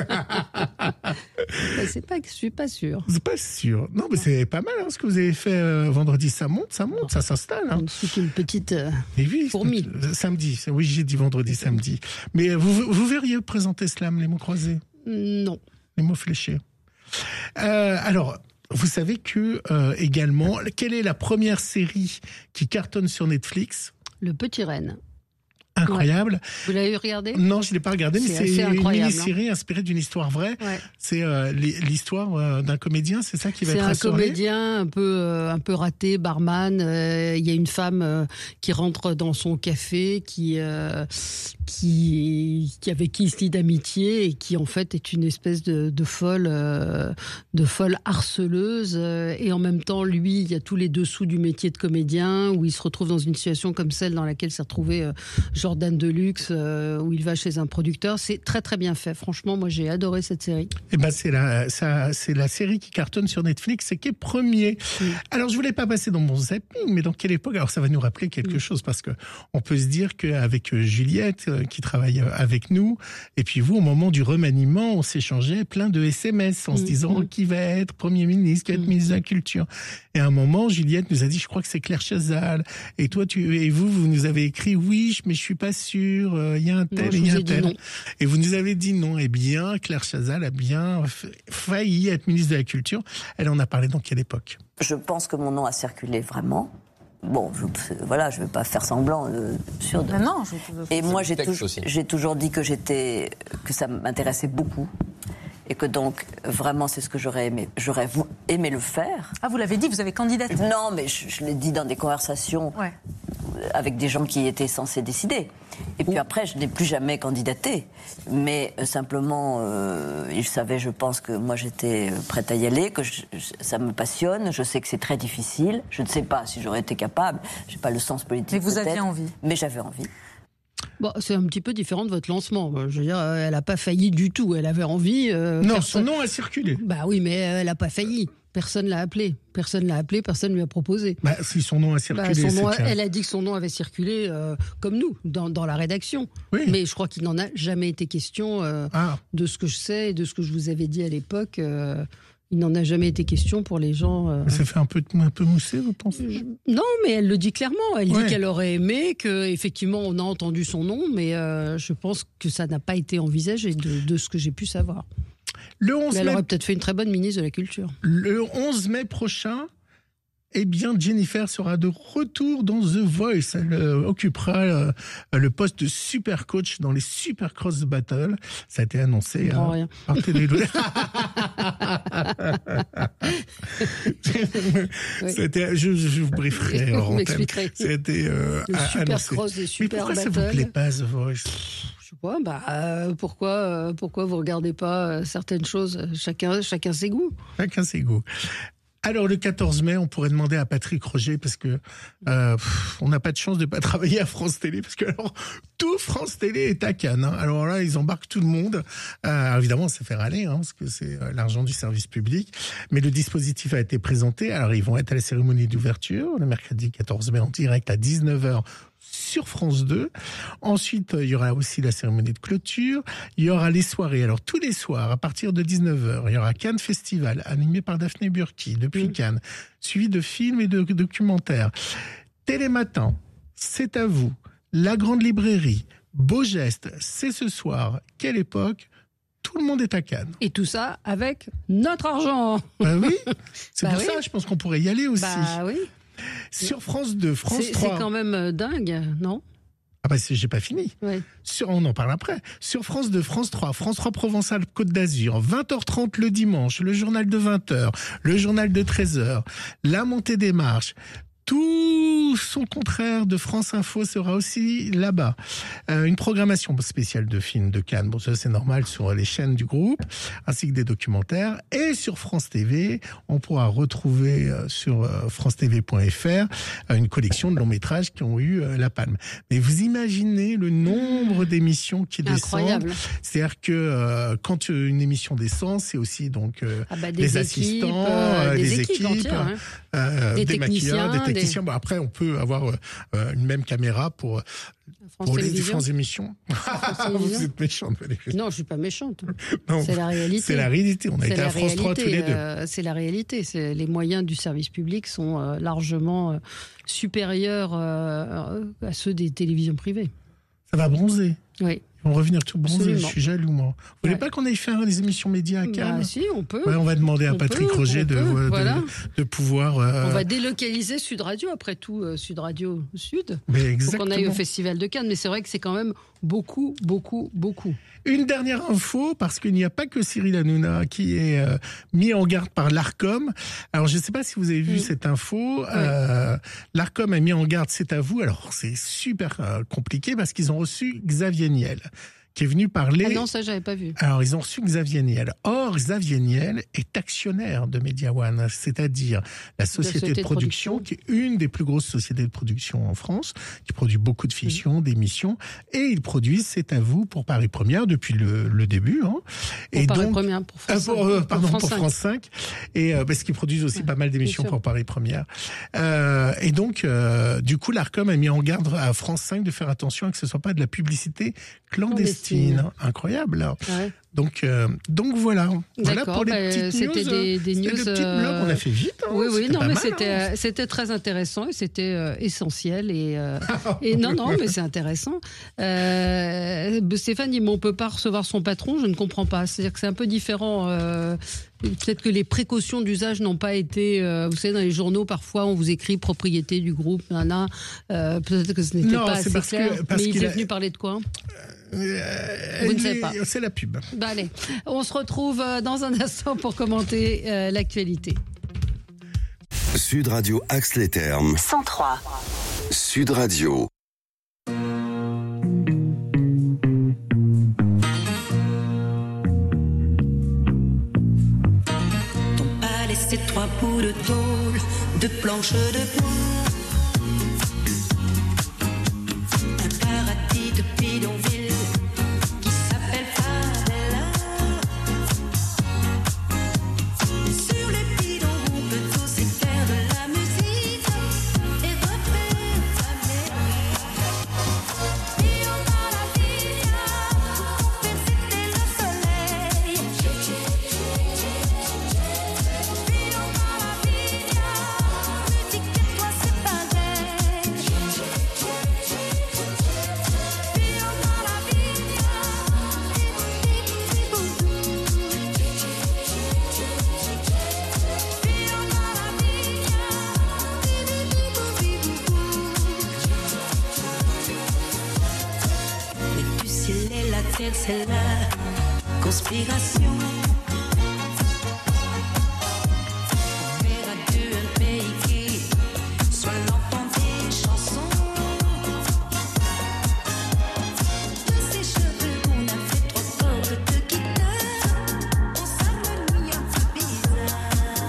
Je suis pas sûr. Vous n'êtes pas sûr ? Non, mais c'est pas mal ce que vous avez fait vendredi, ça monte, ça s'installe. C'est une petite fourmi. Samedi, oui, j'ai dit vendredi, samedi. Mais vous verriez présenter Slam, les mots croisés ? Non. Les mots fléchés. Alors, vous savez que, également, quelle est la première série qui cartonne sur Netflix ? Le Petit Renne. Incroyable. Ouais. Vous l'avez regardé ? Non, je ne l'ai pas regardé, mais c'est une mini-série inspirée d'une histoire vraie. Ouais. C'est l'histoire d'un comédien, c'est ça qui va être assuré ? C'est un comédien un peu raté, barman. Il y a une femme qui rentre dans son café, qui avec qui il se lie d'amitié et qui en fait est une espèce de folle harceleuse. Et en même temps, lui, il y a tous les dessous du métier de comédien où il se retrouve dans une situation comme celle dans laquelle s'est retrouvé Jordan Deluxe, où il va chez un producteur. C'est très très bien fait. Franchement, moi j'ai adoré cette série. Et ben c'est la série qui cartonne sur Netflix et qui est premier. Alors je voulais pas passer dans mon zapping, mais dans quelle époque? Alors ça va nous rappeler quelque chose parce que on peut se dire qu'avec Juliette qui travaille avec nous, et puis vous au moment du remaniement, on s'échangeait plein de SMS en se disant qui va être Premier ministre, qui va être ministre de la Culture. Et à un moment, Juliette nous a dit, je crois que c'est Claire Chazal. Et toi, vous nous avez écrit oui, mais je suis pas sûr. Il y a un tel, il y a un tel. Et vous nous avez dit non. Eh bien, Claire Chazal a bien failli être ministre de la Culture. Elle en a parlé dans quelle époque? Je pense que mon nom a circulé vraiment. Bon, je vais pas faire semblant sûr de. Non, et moi, j'ai toujours dit que ça m'intéressait beaucoup. Et que donc, vraiment, c'est ce que j'aurais aimé le faire. Ah, vous l'avez dit, vous avez candidaté? Non, mais je l'ai dit dans des conversations avec des gens qui étaient censés décider. Et puis après, je n'ai plus jamais candidaté. Mais simplement, ils savaient, je pense, que moi, j'étais prête à y aller, que ça me passionne. Je sais que c'est très difficile. Je ne sais pas si j'aurais été capable. Je n'ai pas le sens politique. Mais vous aviez envie? Mais j'avais envie. Bon, c'est un petit peu différent de votre lancement. Je veux dire, elle n'a pas failli du tout. Elle avait envie. Non, son nom a circulé. Bah oui, mais elle n'a pas failli. Personne l'a appelé. Personne lui a proposé. Bah, si son nom a circulé, elle a dit que son nom avait circulé comme nous, dans la rédaction. Oui. Mais je crois qu'il n'en a jamais été question de ce que je sais et de ce que je vous avais dit à l'époque. Il n'en a jamais été question pour les gens. Ça fait un peu mousser, vous pensez? Non, mais elle le dit clairement. Elle dit qu'elle aurait aimé, qu'effectivement on a entendu son nom, mais je pense que ça n'a pas été envisagé de ce que j'ai pu savoir. Elle aurait peut-être fait une très bonne ministre de la Culture. Le 11 mai prochain, eh bien, Jennifer sera de retour dans The Voice. Elle occupera le poste de super coach dans les Super Cross Battle. Ça a été annoncé par Télé. C'était, je vous brieferai. Vous m'expliquerez. C'était le Super Cross des Super Battle. Mais pourquoi ça vous plaît pas, The Voice? Je sais pas, pourquoi vous regardez pas certaines choses? Chacun ses goûts. Chacun ses goûts. Alors le 14 mai, on pourrait demander à Patrick Roger parce que on n'a pas de chance de pas travailler à France Télé parce que alors tout France Télé est à Cannes. Hein. Alors là, ils embarquent tout le monde. Évidemment, ça fait râler parce que c'est l'argent du service public. Mais le dispositif a été présenté. Alors ils vont être à la cérémonie d'ouverture le mercredi 14 mai en direct à 19h. Sur France 2. Ensuite, il y aura aussi la cérémonie de clôture. Il y aura les soirées. Alors, tous les soirs, à partir de 19h, il y aura Cannes Festival, animé par Daphné Burki, depuis Cannes, suivi de films et de documentaires. Télématin, c'est à vous. La Grande Librairie, Beau Geste, c'est ce soir. Quelle époque? Tout le monde est à Cannes. Et tout ça avec notre argent. Bah oui. C'est pour ça, je pense qu'on pourrait y aller aussi. Bah oui. Sur France 2, France 3. C'est quand même dingue, non? Ah bah j'ai pas fini. Ouais. On en parle après. Sur France 2, France 3 Provençal Côte d'Azur, 20h30 le dimanche, le journal de 20h, le journal de 13h, la montée des marches. Tout son contraire de France Info sera aussi là-bas. Une programmation spéciale de films de Cannes, bon ça c'est normal sur les chaînes du groupe, ainsi que des documentaires. Et sur France TV, on pourra retrouver sur francetv.fr une collection de longs métrages qui ont eu la palme. Mais vous imaginez le nombre d'émissions qui descendent. Incroyable. C'est-à-dire que quand une émission descend, c'est aussi donc les assistants, des les équipes, entières, des maquilleurs, des techniciens. Bon, après, on peut avoir une même caméra pour les différentes émissions. Vous êtes méchante, Valérie. Non, je suis pas méchante. Non, c'est la réalité. C'est la réalité. On a été à France 3 tous les deux. C'est la réalité. Les moyens du service public sont largement supérieurs à ceux des télévisions privées. Ça va bronzer. Oui. Ils vont revenir tout bronzés. Absolument. Je suis jaloux, moi. Vous voulez pas qu'on aille faire des émissions médias à Cannes? Bah, si, on peut. Ouais, on va demander à Patrick Roger de pouvoir... On va délocaliser Sud Radio, après tout, Sud Radio Sud. Mais exactement. Pour qu'on aille au Festival de Cannes. Mais c'est vrai que c'est quand même beaucoup. Une dernière info, parce qu'il n'y a pas que Cyril Hanouna qui est mis en garde par l'Arcom. Alors, je ne sais pas si vous avez vu cette info. L'Arcom a mis en garde, c'est à vous. Alors, c'est super compliqué parce qu'ils ont reçu Xavier Niel, qui est venu parler... Ah non, ça, j'avais pas vu. Alors, ils ont reçu Xavier Niel. Or, Xavier Niel est actionnaire de Media One, c'est-à-dire la société de production, qui est une des plus grosses sociétés de production en France, qui produit beaucoup de fictions, d'émissions, et ils produisent C'est à vous pour Paris Première depuis le début. Hein. Pour Paris Première, pour France 5. Pour France 5. Et parce qu'ils produisent aussi pas mal d'émissions pour Paris Première. Et donc, du coup, l'Arcom a mis en garde à France 5 de faire attention à que ce soit pas de la publicité clandestine. Incroyable. Ouais. Donc voilà. Voilà pour les petites c'était news. Des news. Des petites blogs, on a fait vite. Hein, oui, non, mais mal, c'était très intéressant et c'était essentiel et non, mais c'est intéressant. Stéphane dit, mais on peut pas recevoir son patron. Je ne comprends pas. C'est-à-dire que c'est un peu différent. Peut-être que les précautions d'usage n'ont pas été. Vous savez, dans les journaux, parfois, on vous écrit propriété du groupe. Peut-être que ce n'était pas assez clair. Mais il est venu parler de quoi? Vous ne savez pas. C'est la pub. Bah allez, on se retrouve dans un instant pour commenter l'actualité. Sud Radio Axe les Thermes. 103. Sud Radio. Ton palais, c'est 3 bouts de tôle, 2 planches de bois. Un paradis de bidonville. C'est la conspiration. On verra Dieu un pays qui soit l'enfant des chansons. De ces cheveux qu'on a fait 3 cordes de guitare, on s'harmonie un peu bizarre.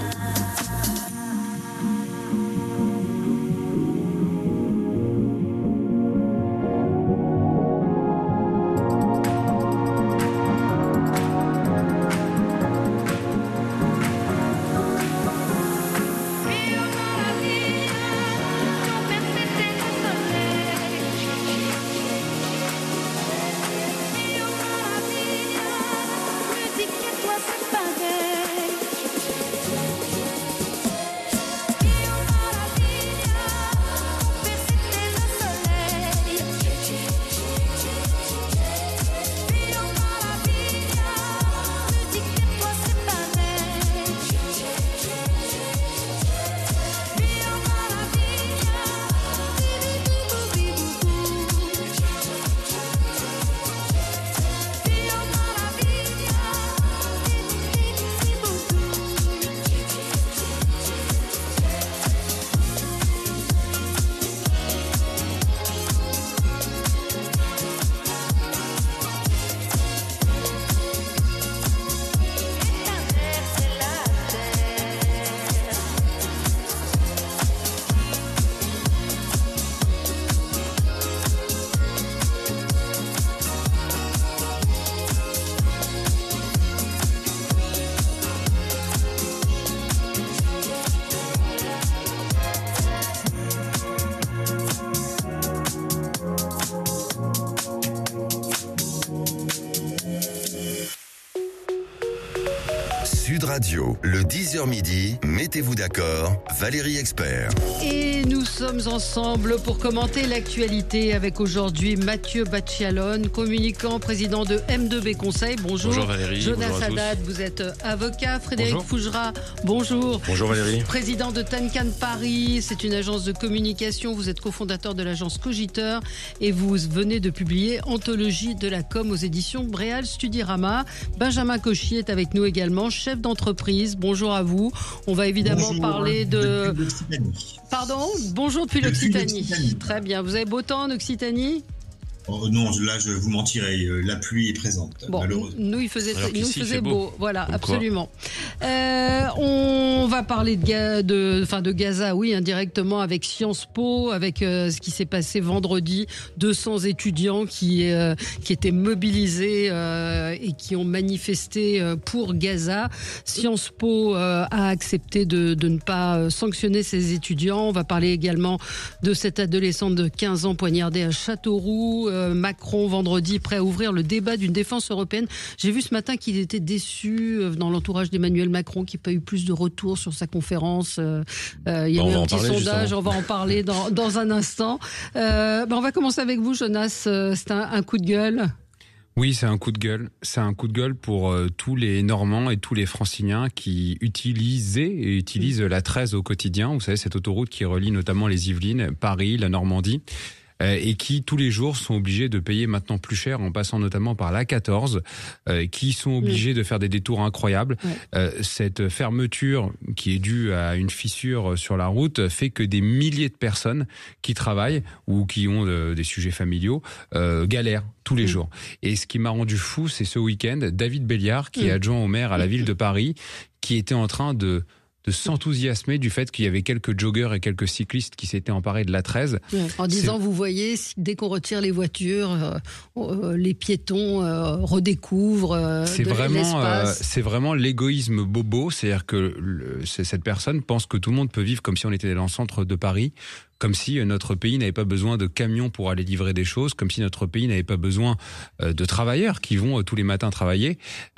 Sud Radio, le 10h midi, mettez-vous d'accord, Valérie Expert. Et nous sommes ensemble pour commenter l'actualité avec aujourd'hui Mathieu Baccialone, communicant, président de M2B Conseil. Bonjour. Bonjour Valérie. Jonas bonjour Haddad, vous êtes avocat. Frédéric Fougera, bonjour. Bonjour Valérie. Président de Tancan Paris, c'est une agence de communication. Vous êtes cofondateur de l'agence Cogiteur et vous venez de publier Anthologie de la com aux éditions Bréal Studirama. Benjamin Cauchier est avec nous également, chef d'entreprise. Bonjour à vous. On va évidemment parler de... Pardon ? Bonjour depuis l'Occitanie. Très bien. Vous avez beau temps en Occitanie ? Oh, non, là je vous mentirais, la pluie est présente, malheureusement. Nous il faisait beau. Voilà, donc absolument. On va parler de Gaza, oui, indirectement avec Sciences Po, avec ce qui s'est passé vendredi, 200 étudiants qui étaient mobilisés et qui ont manifesté pour Gaza. Sciences Po a accepté de ne pas sanctionner ces étudiants. On va parler également de cette adolescente de 15 ans poignardée à Châteauroux. Macron vendredi prêt à ouvrir le débat d'une défense européenne. J'ai vu ce matin qu'il était déçu dans l'entourage d'Emmanuel Macron, qui n'a pas eu plus de retours sur sa conférence. Il y a eu un petit sondage, justement. On va en parler dans un instant. On va commencer avec vous, Jonas. C'est un coup de gueule. Oui, c'est un coup de gueule. C'est un coup de gueule pour tous les Normands et tous les Franciliens qui utilisent la 13 au quotidien. Vous savez, cette autoroute qui relie notamment les Yvelines, Paris, la Normandie. Et qui tous les jours sont obligés de payer maintenant plus cher en passant notamment par l'A14, qui sont obligés de faire des détours incroyables. Cette fermeture qui est due à une fissure sur la route fait que des milliers de personnes qui travaillent ou qui ont des sujets familiaux galèrent tous les jours. Et ce qui m'a rendu fou, c'est ce week-end, David Béliard, qui est adjoint au maire à la ville de Paris, qui était en train de s'enthousiasmer du fait qu'il y avait quelques joggeurs et quelques cyclistes qui s'étaient emparés de l'A13. En disant, vous voyez, dès qu'on retire les voitures, les piétons redécouvrent l'espace. C'est vraiment l'égoïsme bobo, c'est-à-dire que cette personne pense que tout le monde peut vivre comme si on était dans le centre de Paris, comme si notre pays n'avait pas besoin de camions pour aller livrer des choses, comme si notre pays n'avait pas besoin de travailleurs qui vont tous les matins travailler.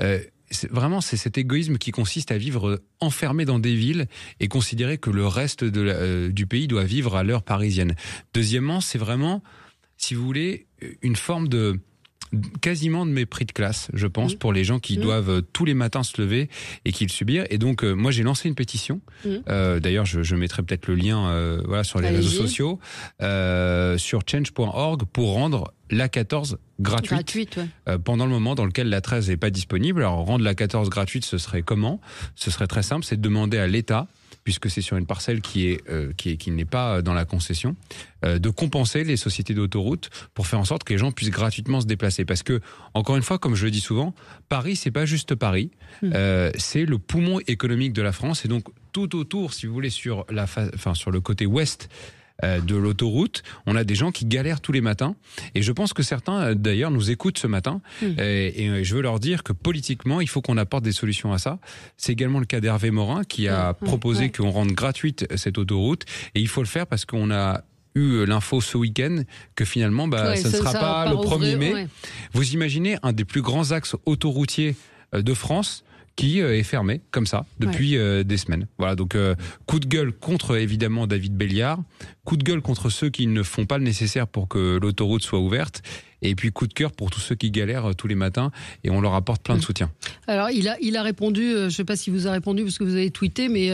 C'est cet égoïsme qui consiste à vivre enfermé dans des villes et considérer que le reste du pays doit vivre à l'heure parisienne. Deuxièmement, c'est vraiment, si vous voulez, une forme de quasiment de mépris de classe, je pense, pour les gens qui doivent tous les matins se lever et qui le subir. Et donc, moi, j'ai lancé une pétition. D'ailleurs, je mettrai peut-être le lien sur les réseaux sociaux, sur change.org pour rendre l'A14 gratuite pendant le moment dans lequel l'A13 n'est pas disponible. Alors, rendre l'A14 gratuite, ce serait comment ? Ce serait très simple, c'est de demander à l'État, puisque c'est sur une parcelle qui n'est pas dans la concession, de compenser les sociétés d'autoroutes pour faire en sorte que les gens puissent gratuitement se déplacer. Parce que, encore une fois, comme je le dis souvent, Paris, c'est pas juste Paris, c'est le poumon économique de la France. Et donc, tout autour, si vous voulez, sur le côté ouest de l'autoroute, on a des gens qui galèrent tous les matins. Et je pense que certains, d'ailleurs, nous écoutent ce matin. Et je veux leur dire que politiquement, il faut qu'on apporte des solutions à ça. C'est également le cas d'Hervé Morin qui a proposé qu'on rende gratuite cette autoroute. Et il faut le faire parce qu'on a eu l'info ce week-end que finalement, ça ne sera pas le 1er mai. Vous imaginez un des plus grands axes autoroutiers de France qui est fermé comme ça depuis des semaines. Voilà, donc coup de gueule contre évidemment David Béliard, coup de gueule contre ceux qui ne font pas le nécessaire pour que l'autoroute soit ouverte, et puis coup de cœur pour tous ceux qui galèrent tous les matins, et on leur apporte plein de soutien. Alors il a répondu, je ne sais pas si vous a répondu parce que vous avez tweeté, mais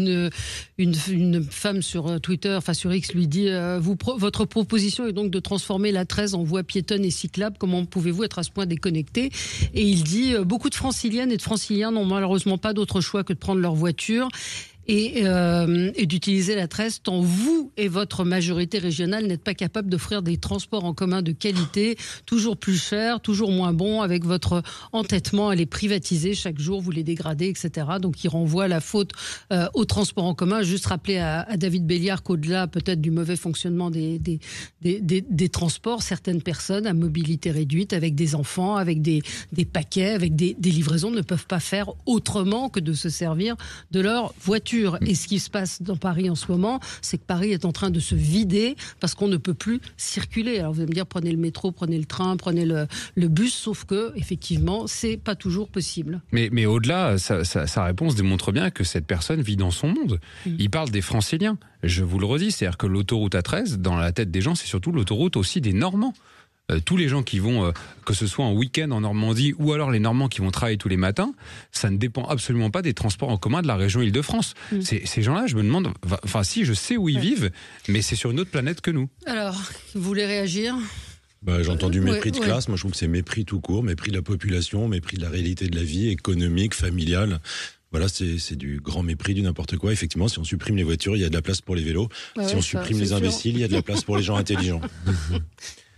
une femme sur Twitter, enfin sur X, lui dit votre proposition est donc de transformer l'A13 en voie piétonne et cyclable. Comment pouvez-vous être à ce point déconnecté ? Et il dit beaucoup de Franciliennes et de Franciliens n'ont malheureusement pas d'autre choix que de prendre leur voiture et d'utiliser la 13 tant vous et votre majorité régionale n'êtes pas capable d'offrir des transports en commun de qualité, toujours plus chers, toujours moins bons, avec votre entêtement à les privatiser chaque jour, vous les dégradez, etc. Donc il renvoie la faute aux transports en commun. Juste rappeler à David Béliard qu'au-delà peut-être du mauvais fonctionnement des transports, certaines personnes à mobilité réduite, avec des enfants, avec des paquets, avec des livraisons, ne peuvent pas faire autrement que de se servir de leur voiture. Et ce qui se passe dans Paris en ce moment, c'est que Paris est en train de se vider parce qu'on ne peut plus circuler. Alors vous allez me dire, prenez le métro, prenez le train, prenez le bus, sauf que effectivement, c'est pas toujours possible. Mais au-delà, sa réponse démontre bien que cette personne vit dans son monde. Il parle des Franciliens. Je vous le redis, c'est-à-dire que l'autoroute A13, dans la tête des gens, c'est surtout l'autoroute aussi des Normands. Tous les gens qui vont, que ce soit en week-end en Normandie ou alors les Normands qui vont travailler tous les matins, ça ne dépend absolument pas des transports en commun de la région Île-de-France. Ces gens-là, je me demande, enfin si, je sais où ils vivent, mais c'est sur une autre planète que nous. Alors, vous voulez réagir ? J'ai entendu mépris de classe, moi je trouve que c'est mépris tout court, mépris de la population, mépris de la réalité de la vie économique, familiale. Voilà, c'est du grand mépris, du n'importe quoi. Effectivement, si on supprime les voitures, il y a de la place pour les vélos. Si on supprime les imbéciles, il y a de la place pour les gens intelligents.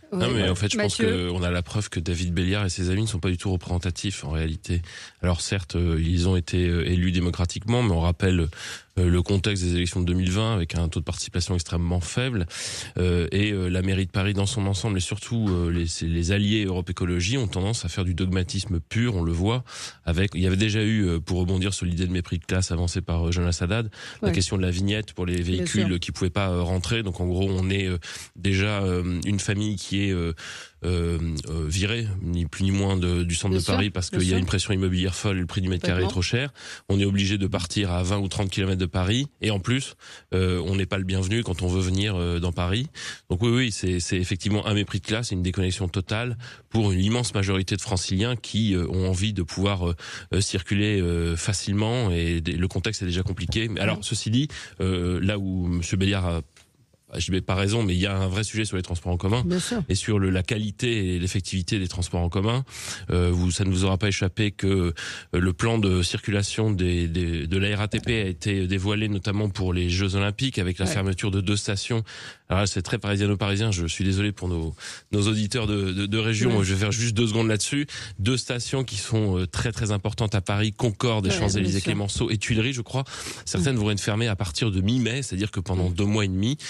Non, mais en fait, je Mathieu. pense qu'on a la preuve que David Béliard et ses amis ne sont pas du tout représentatifs en réalité. Alors certes, ils ont été élus démocratiquement, mais on rappelle le contexte des élections de 2020 avec un taux de participation extrêmement faible et la mairie de Paris dans son ensemble et surtout les alliés Europe Écologie ont tendance à faire du dogmatisme pur, on le voit. Il y avait déjà eu, pour rebondir sur l'idée de mépris de classe avancée par Jonas Haddad, la question de la vignette pour les véhicules qui pouvaient pas rentrer. Donc en gros, on est déjà une famille qui est virée, ni plus ni moins du centre de Paris parce qu'il y a une pression immobilière folle et le prix du mètre carré est trop cher. On est obligé de partir à 20 ou 30 km de Paris et en plus, on n'est pas le bienvenu quand on veut venir dans Paris. Donc oui, c'est effectivement un mépris de classe et une déconnexion totale pour une immense majorité de Franciliens qui ont envie de pouvoir circuler facilement et le contexte est déjà compliqué. Mais alors, ceci dit, là où M. Béliard a je n'ai pas raison, mais il y a un vrai sujet sur les transports en commun et sur la qualité et l'effectivité des transports en commun. Ça ne vous aura pas échappé que le plan de circulation de la RATP a été dévoilé notamment pour les Jeux Olympiques avec la fermeture de 2 stations. Alors là, c'est très parisiano-parisien. Je suis désolé pour nos auditeurs de région. Je vais faire juste 2 secondes là-dessus. 2 stations qui sont très très importantes à Paris, Concorde, et Champs-Élysées, Clémenceau et Tuileries, je crois. Certaines vont être fermées à partir de mi-mai, c'est-à-dire que pendant 2 mois et demi.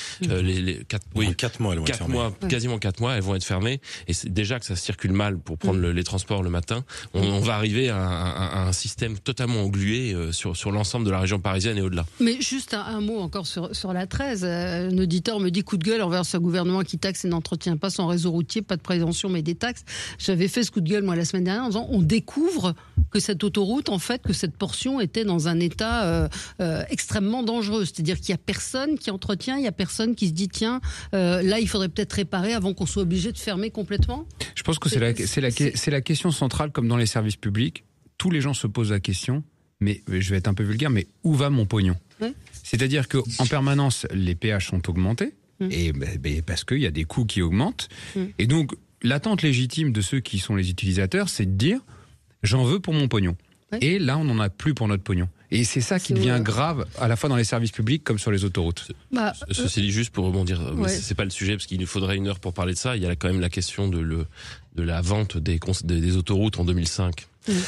4 mois, elles vont être fermées. Quasiment 4 mois, elles vont être fermées. Et c'est déjà que ça circule mal pour prendre les transports le matin. On va arriver à un système totalement englué sur l'ensemble de la région parisienne et au-delà. Mais juste un mot encore sur la 13. Un auditeur me dit coup de gueule envers ce gouvernement qui taxe et n'entretient pas son réseau routier, pas de prévention mais des taxes. J'avais fait ce coup de gueule moi la semaine dernière en disant on découvre que cette autoroute, en fait, que cette portion était dans un état extrêmement dangereux. C'est-à-dire qu'il n'y a personne qui entretient, il n'y a personne qui se dit tiens, là il faudrait peut-être réparer avant qu'on soit obligé de fermer complètement. Je pense que c'est la question centrale comme dans les services publics. Tous les gens se posent la question, mais je vais être un peu vulgaire, mais où va mon pognon ? C'est-à-dire qu'en permanence, les péages sont augmentés, et parce qu'il y a des coûts qui augmentent. Et donc, l'attente légitime de ceux qui sont les utilisateurs, c'est de dire j'en veux pour mon pognon. Et là, on n'en a plus pour notre pognon. Et c'est ça qui devient grave, à la fois dans les services publics comme sur les autoroutes. Ceci dit, juste pour rebondir, mais c'est pas le sujet, parce qu'il nous faudrait 1 heure pour parler de ça. Il y a quand même la question de la vente des autoroutes en 2005.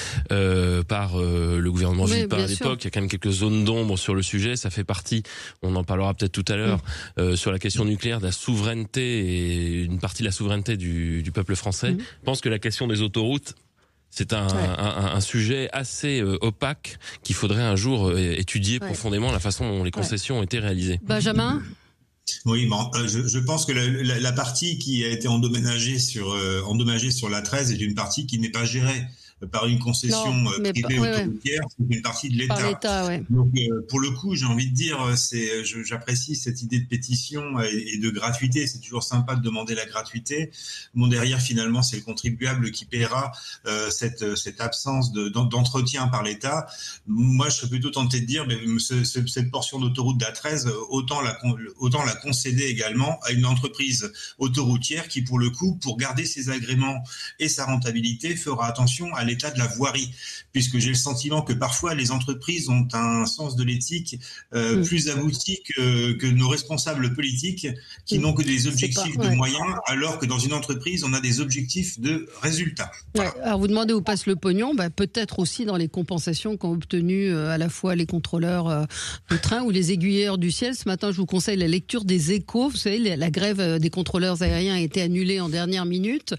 Par le gouvernement Villepin à l'époque. Il y a quand même quelques zones d'ombre sur le sujet. Ça fait partie, on en parlera peut-être tout à l'heure, sur la question nucléaire, de la souveraineté et une partie de la souveraineté du peuple français. Je pense que la question des autoroutes, c'est un sujet assez opaque qu'il faudrait un jour étudier profondément, la façon dont les concessions ont été réalisées. Benjamin ? Oui, bon, je pense que la partie qui a été endommagée sur la 13 est une partie qui n'est pas gérée par une concession privée autoroutière, c'est une partie de l'État. Par l'État, Donc, pour le coup, j'ai envie de dire, j'apprécie cette idée de pétition et de gratuité. C'est toujours sympa de demander la gratuité. Bon, derrière, finalement, c'est le contribuable qui paiera cette absence d'entretien par l'État. Moi, je serais plutôt tenté de dire, mais cette portion d'autoroute d'A13, autant la concéder également à une entreprise autoroutière qui, pour le coup, pour garder ses agréments et sa rentabilité, fera attention à l'état de la voirie, puisque j'ai le sentiment que parfois les entreprises ont un sens de l'éthique plus abouti que nos responsables politiques qui n'ont que des objectifs de moyens, alors que dans une entreprise, on a des objectifs de résultats. Voilà. Alors vous demandez où passe le pognon, peut-être aussi dans les compensations qu'ont obtenues à la fois les contrôleurs de train ou les aiguilleurs du ciel. Ce matin, je vous conseille la lecture des Échos. Vous savez, la grève des contrôleurs aériens a été annulée en dernière minute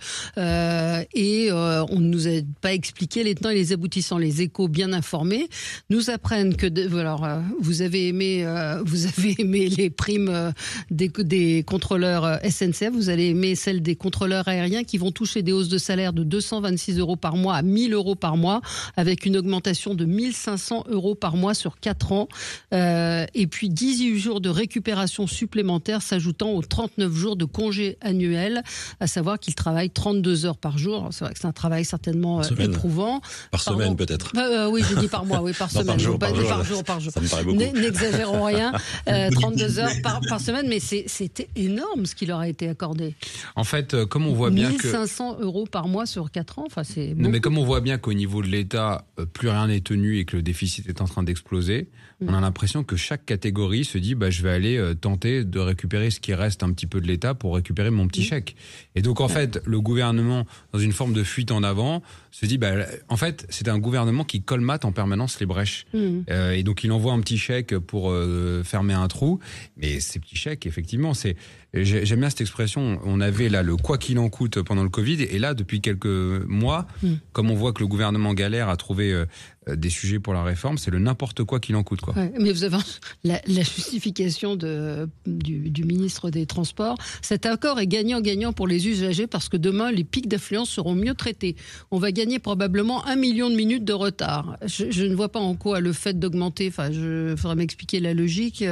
et on ne nous a pas expliqué les tenants et les aboutissants. Les Échos, bien informés, nous apprennent que vous avez aimé les primes des contrôleurs SNCF, vous allez aimer celles des contrôleurs aériens qui vont toucher des hausses de salaire de 226 € par mois à 1 000 € par mois, avec une augmentation de 1 500 € par mois sur 4 ans, et puis 18 jours de récupération supplémentaires s'ajoutant aux 39 jours de congé annuel, à savoir qu'ils travaillent 32 heures par jour. C'est vrai que c'est un travail certainement éprouvant. Par semaine, peut-être. Oui, j'ai dit par mois, oui, par semaine. Par jour. Ça me paraît beaucoup. N'exagérons rien. 32 heures par semaine, mais c'était énorme ce qui leur a été accordé. En fait, comme on voit bien que... 1500 € par mois sur 4 ans, enfin, c'est beaucoup. Non, mais comme on voit bien qu'au niveau de l'État, plus rien n'est tenu et que le déficit est en train d'exploser, on a l'impression que chaque catégorie se dit je vais aller tenter de récupérer ce qui reste un petit peu de l'État pour récupérer mon petit chèque. Et donc en fait, le gouvernement, dans une forme de fuite en avant, se dit en fait, c'est un gouvernement qui colmate en permanence les brèches. Et donc il envoie un petit chèque pour fermer un trou. Mais ces petits chèques, effectivement, j'aime bien cette expression. On avait là le quoi qu'il en coûte pendant le Covid, et là depuis quelques mois, comme on voit que le gouvernement galère à trouver des sujets pour la réforme, c'est le n'importe quoi qu'il en coûte, quoi. Ouais, mais vous avez la justification du ministre des Transports. Cet accord est gagnant-gagnant pour les usagers parce que demain, les pics d'affluence seront mieux traités. On va gagner probablement 1 million de minutes de retard. Je ne vois pas en quoi le fait d'augmenter, faudra m'expliquer la logique,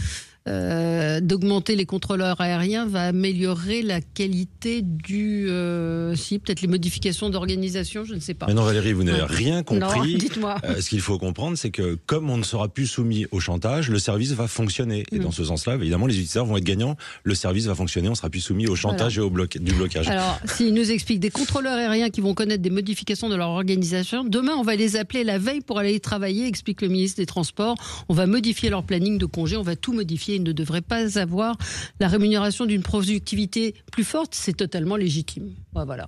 d'augmenter les contrôleurs aériens va améliorer la qualité peut-être les modifications d'organisation, je ne sais pas. Mais non, Valérie, vous n'avez rien compris. Non, dites-moi. Ce qu'il faut comprendre, c'est que comme on ne sera plus soumis au chantage, le service va fonctionner. Et dans ce sens-là, évidemment, les utilisateurs vont être gagnants. Le service va fonctionner, on ne sera plus soumis au chantage et du blocage. Alors, s'il nous explique des contrôleurs aériens qui vont connaître des modifications de leur organisation, demain, on va les appeler la veille pour aller travailler, explique le ministre des Transports. On va modifier leur planning de congé, on va tout modifier. Ils ne devraient pas avoir la rémunération d'une productivité plus forte, c'est totalement légitime. Voilà.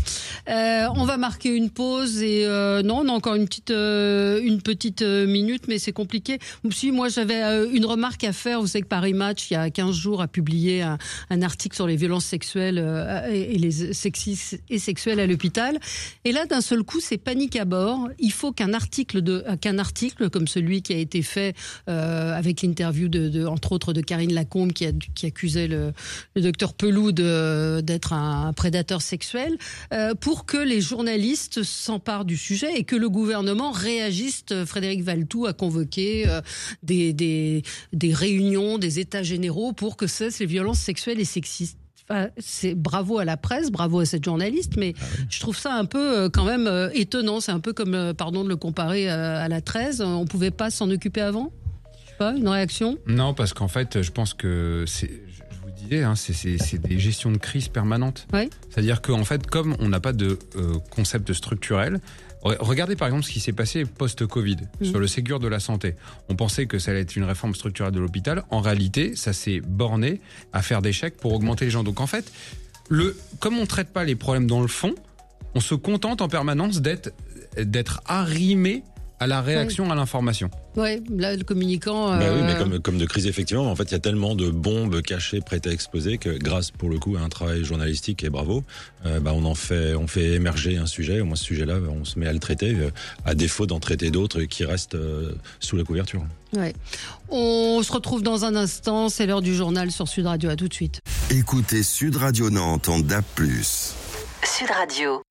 On va marquer une pause et on a encore une petite minute, mais c'est compliqué. Si moi j'avais une remarque à faire, vous savez que Paris Match il y a 15 jours a publié un article sur les violences sexuelles et les sexistes et sexuelles à l'hôpital. Et là d'un seul coup c'est panique à bord. Il faut qu'un article comme celui qui a été fait avec l'interview entre autres de Karine Lacombe qui accusait le docteur Pelou d'être un prédateur sexuel, pour que les journalistes s'emparent du sujet et que le gouvernement réagisse. Frédéric Valletoux a convoqué des réunions, des états généraux pour que cessent les violences sexuelles et sexistes. C'est bravo à la presse, bravo à cette journaliste, mais je trouve ça un peu quand même étonnant. C'est un peu comme, pardon de le comparer à la 13, on pouvait pas s'en occuper avant ? Une réaction ? Non, parce qu'en fait, je pense que je vous disais, c'est des gestions de crise permanentes. Oui. C'est-à-dire qu'en fait, comme on n'a pas de concept structurel, regardez par exemple ce qui s'est passé post-Covid sur le Ségur de la santé. On pensait que ça allait être une réforme structurelle de l'hôpital. En réalité, ça s'est borné à faire des chèques pour augmenter les gens. Donc en fait, comme on ne traite pas les problèmes dans le fond, on se contente en permanence d'être arrimé à la réaction à l'information. Oui, là, le communicant... oui, mais comme de crise, effectivement, en fait, il y a tellement de bombes cachées, prêtes à exploser, que grâce, pour le coup, à un travail journalistique, et bravo, on fait émerger un sujet. Au moins, ce sujet-là, on se met à le traiter, à défaut d'en traiter d'autres qui restent sous la couverture. Ouais. On se retrouve dans un instant, c'est l'heure du journal sur Sud Radio. À tout de suite. Écoutez Sud Radio Nantes en DAB+. Sud Radio.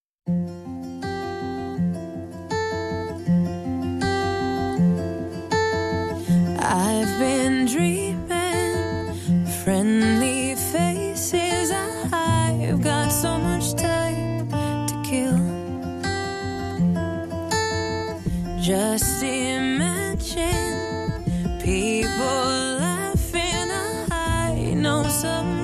I've been dreaming, friendly faces. I've got so much time to kill. Just imagine people laughing. I know some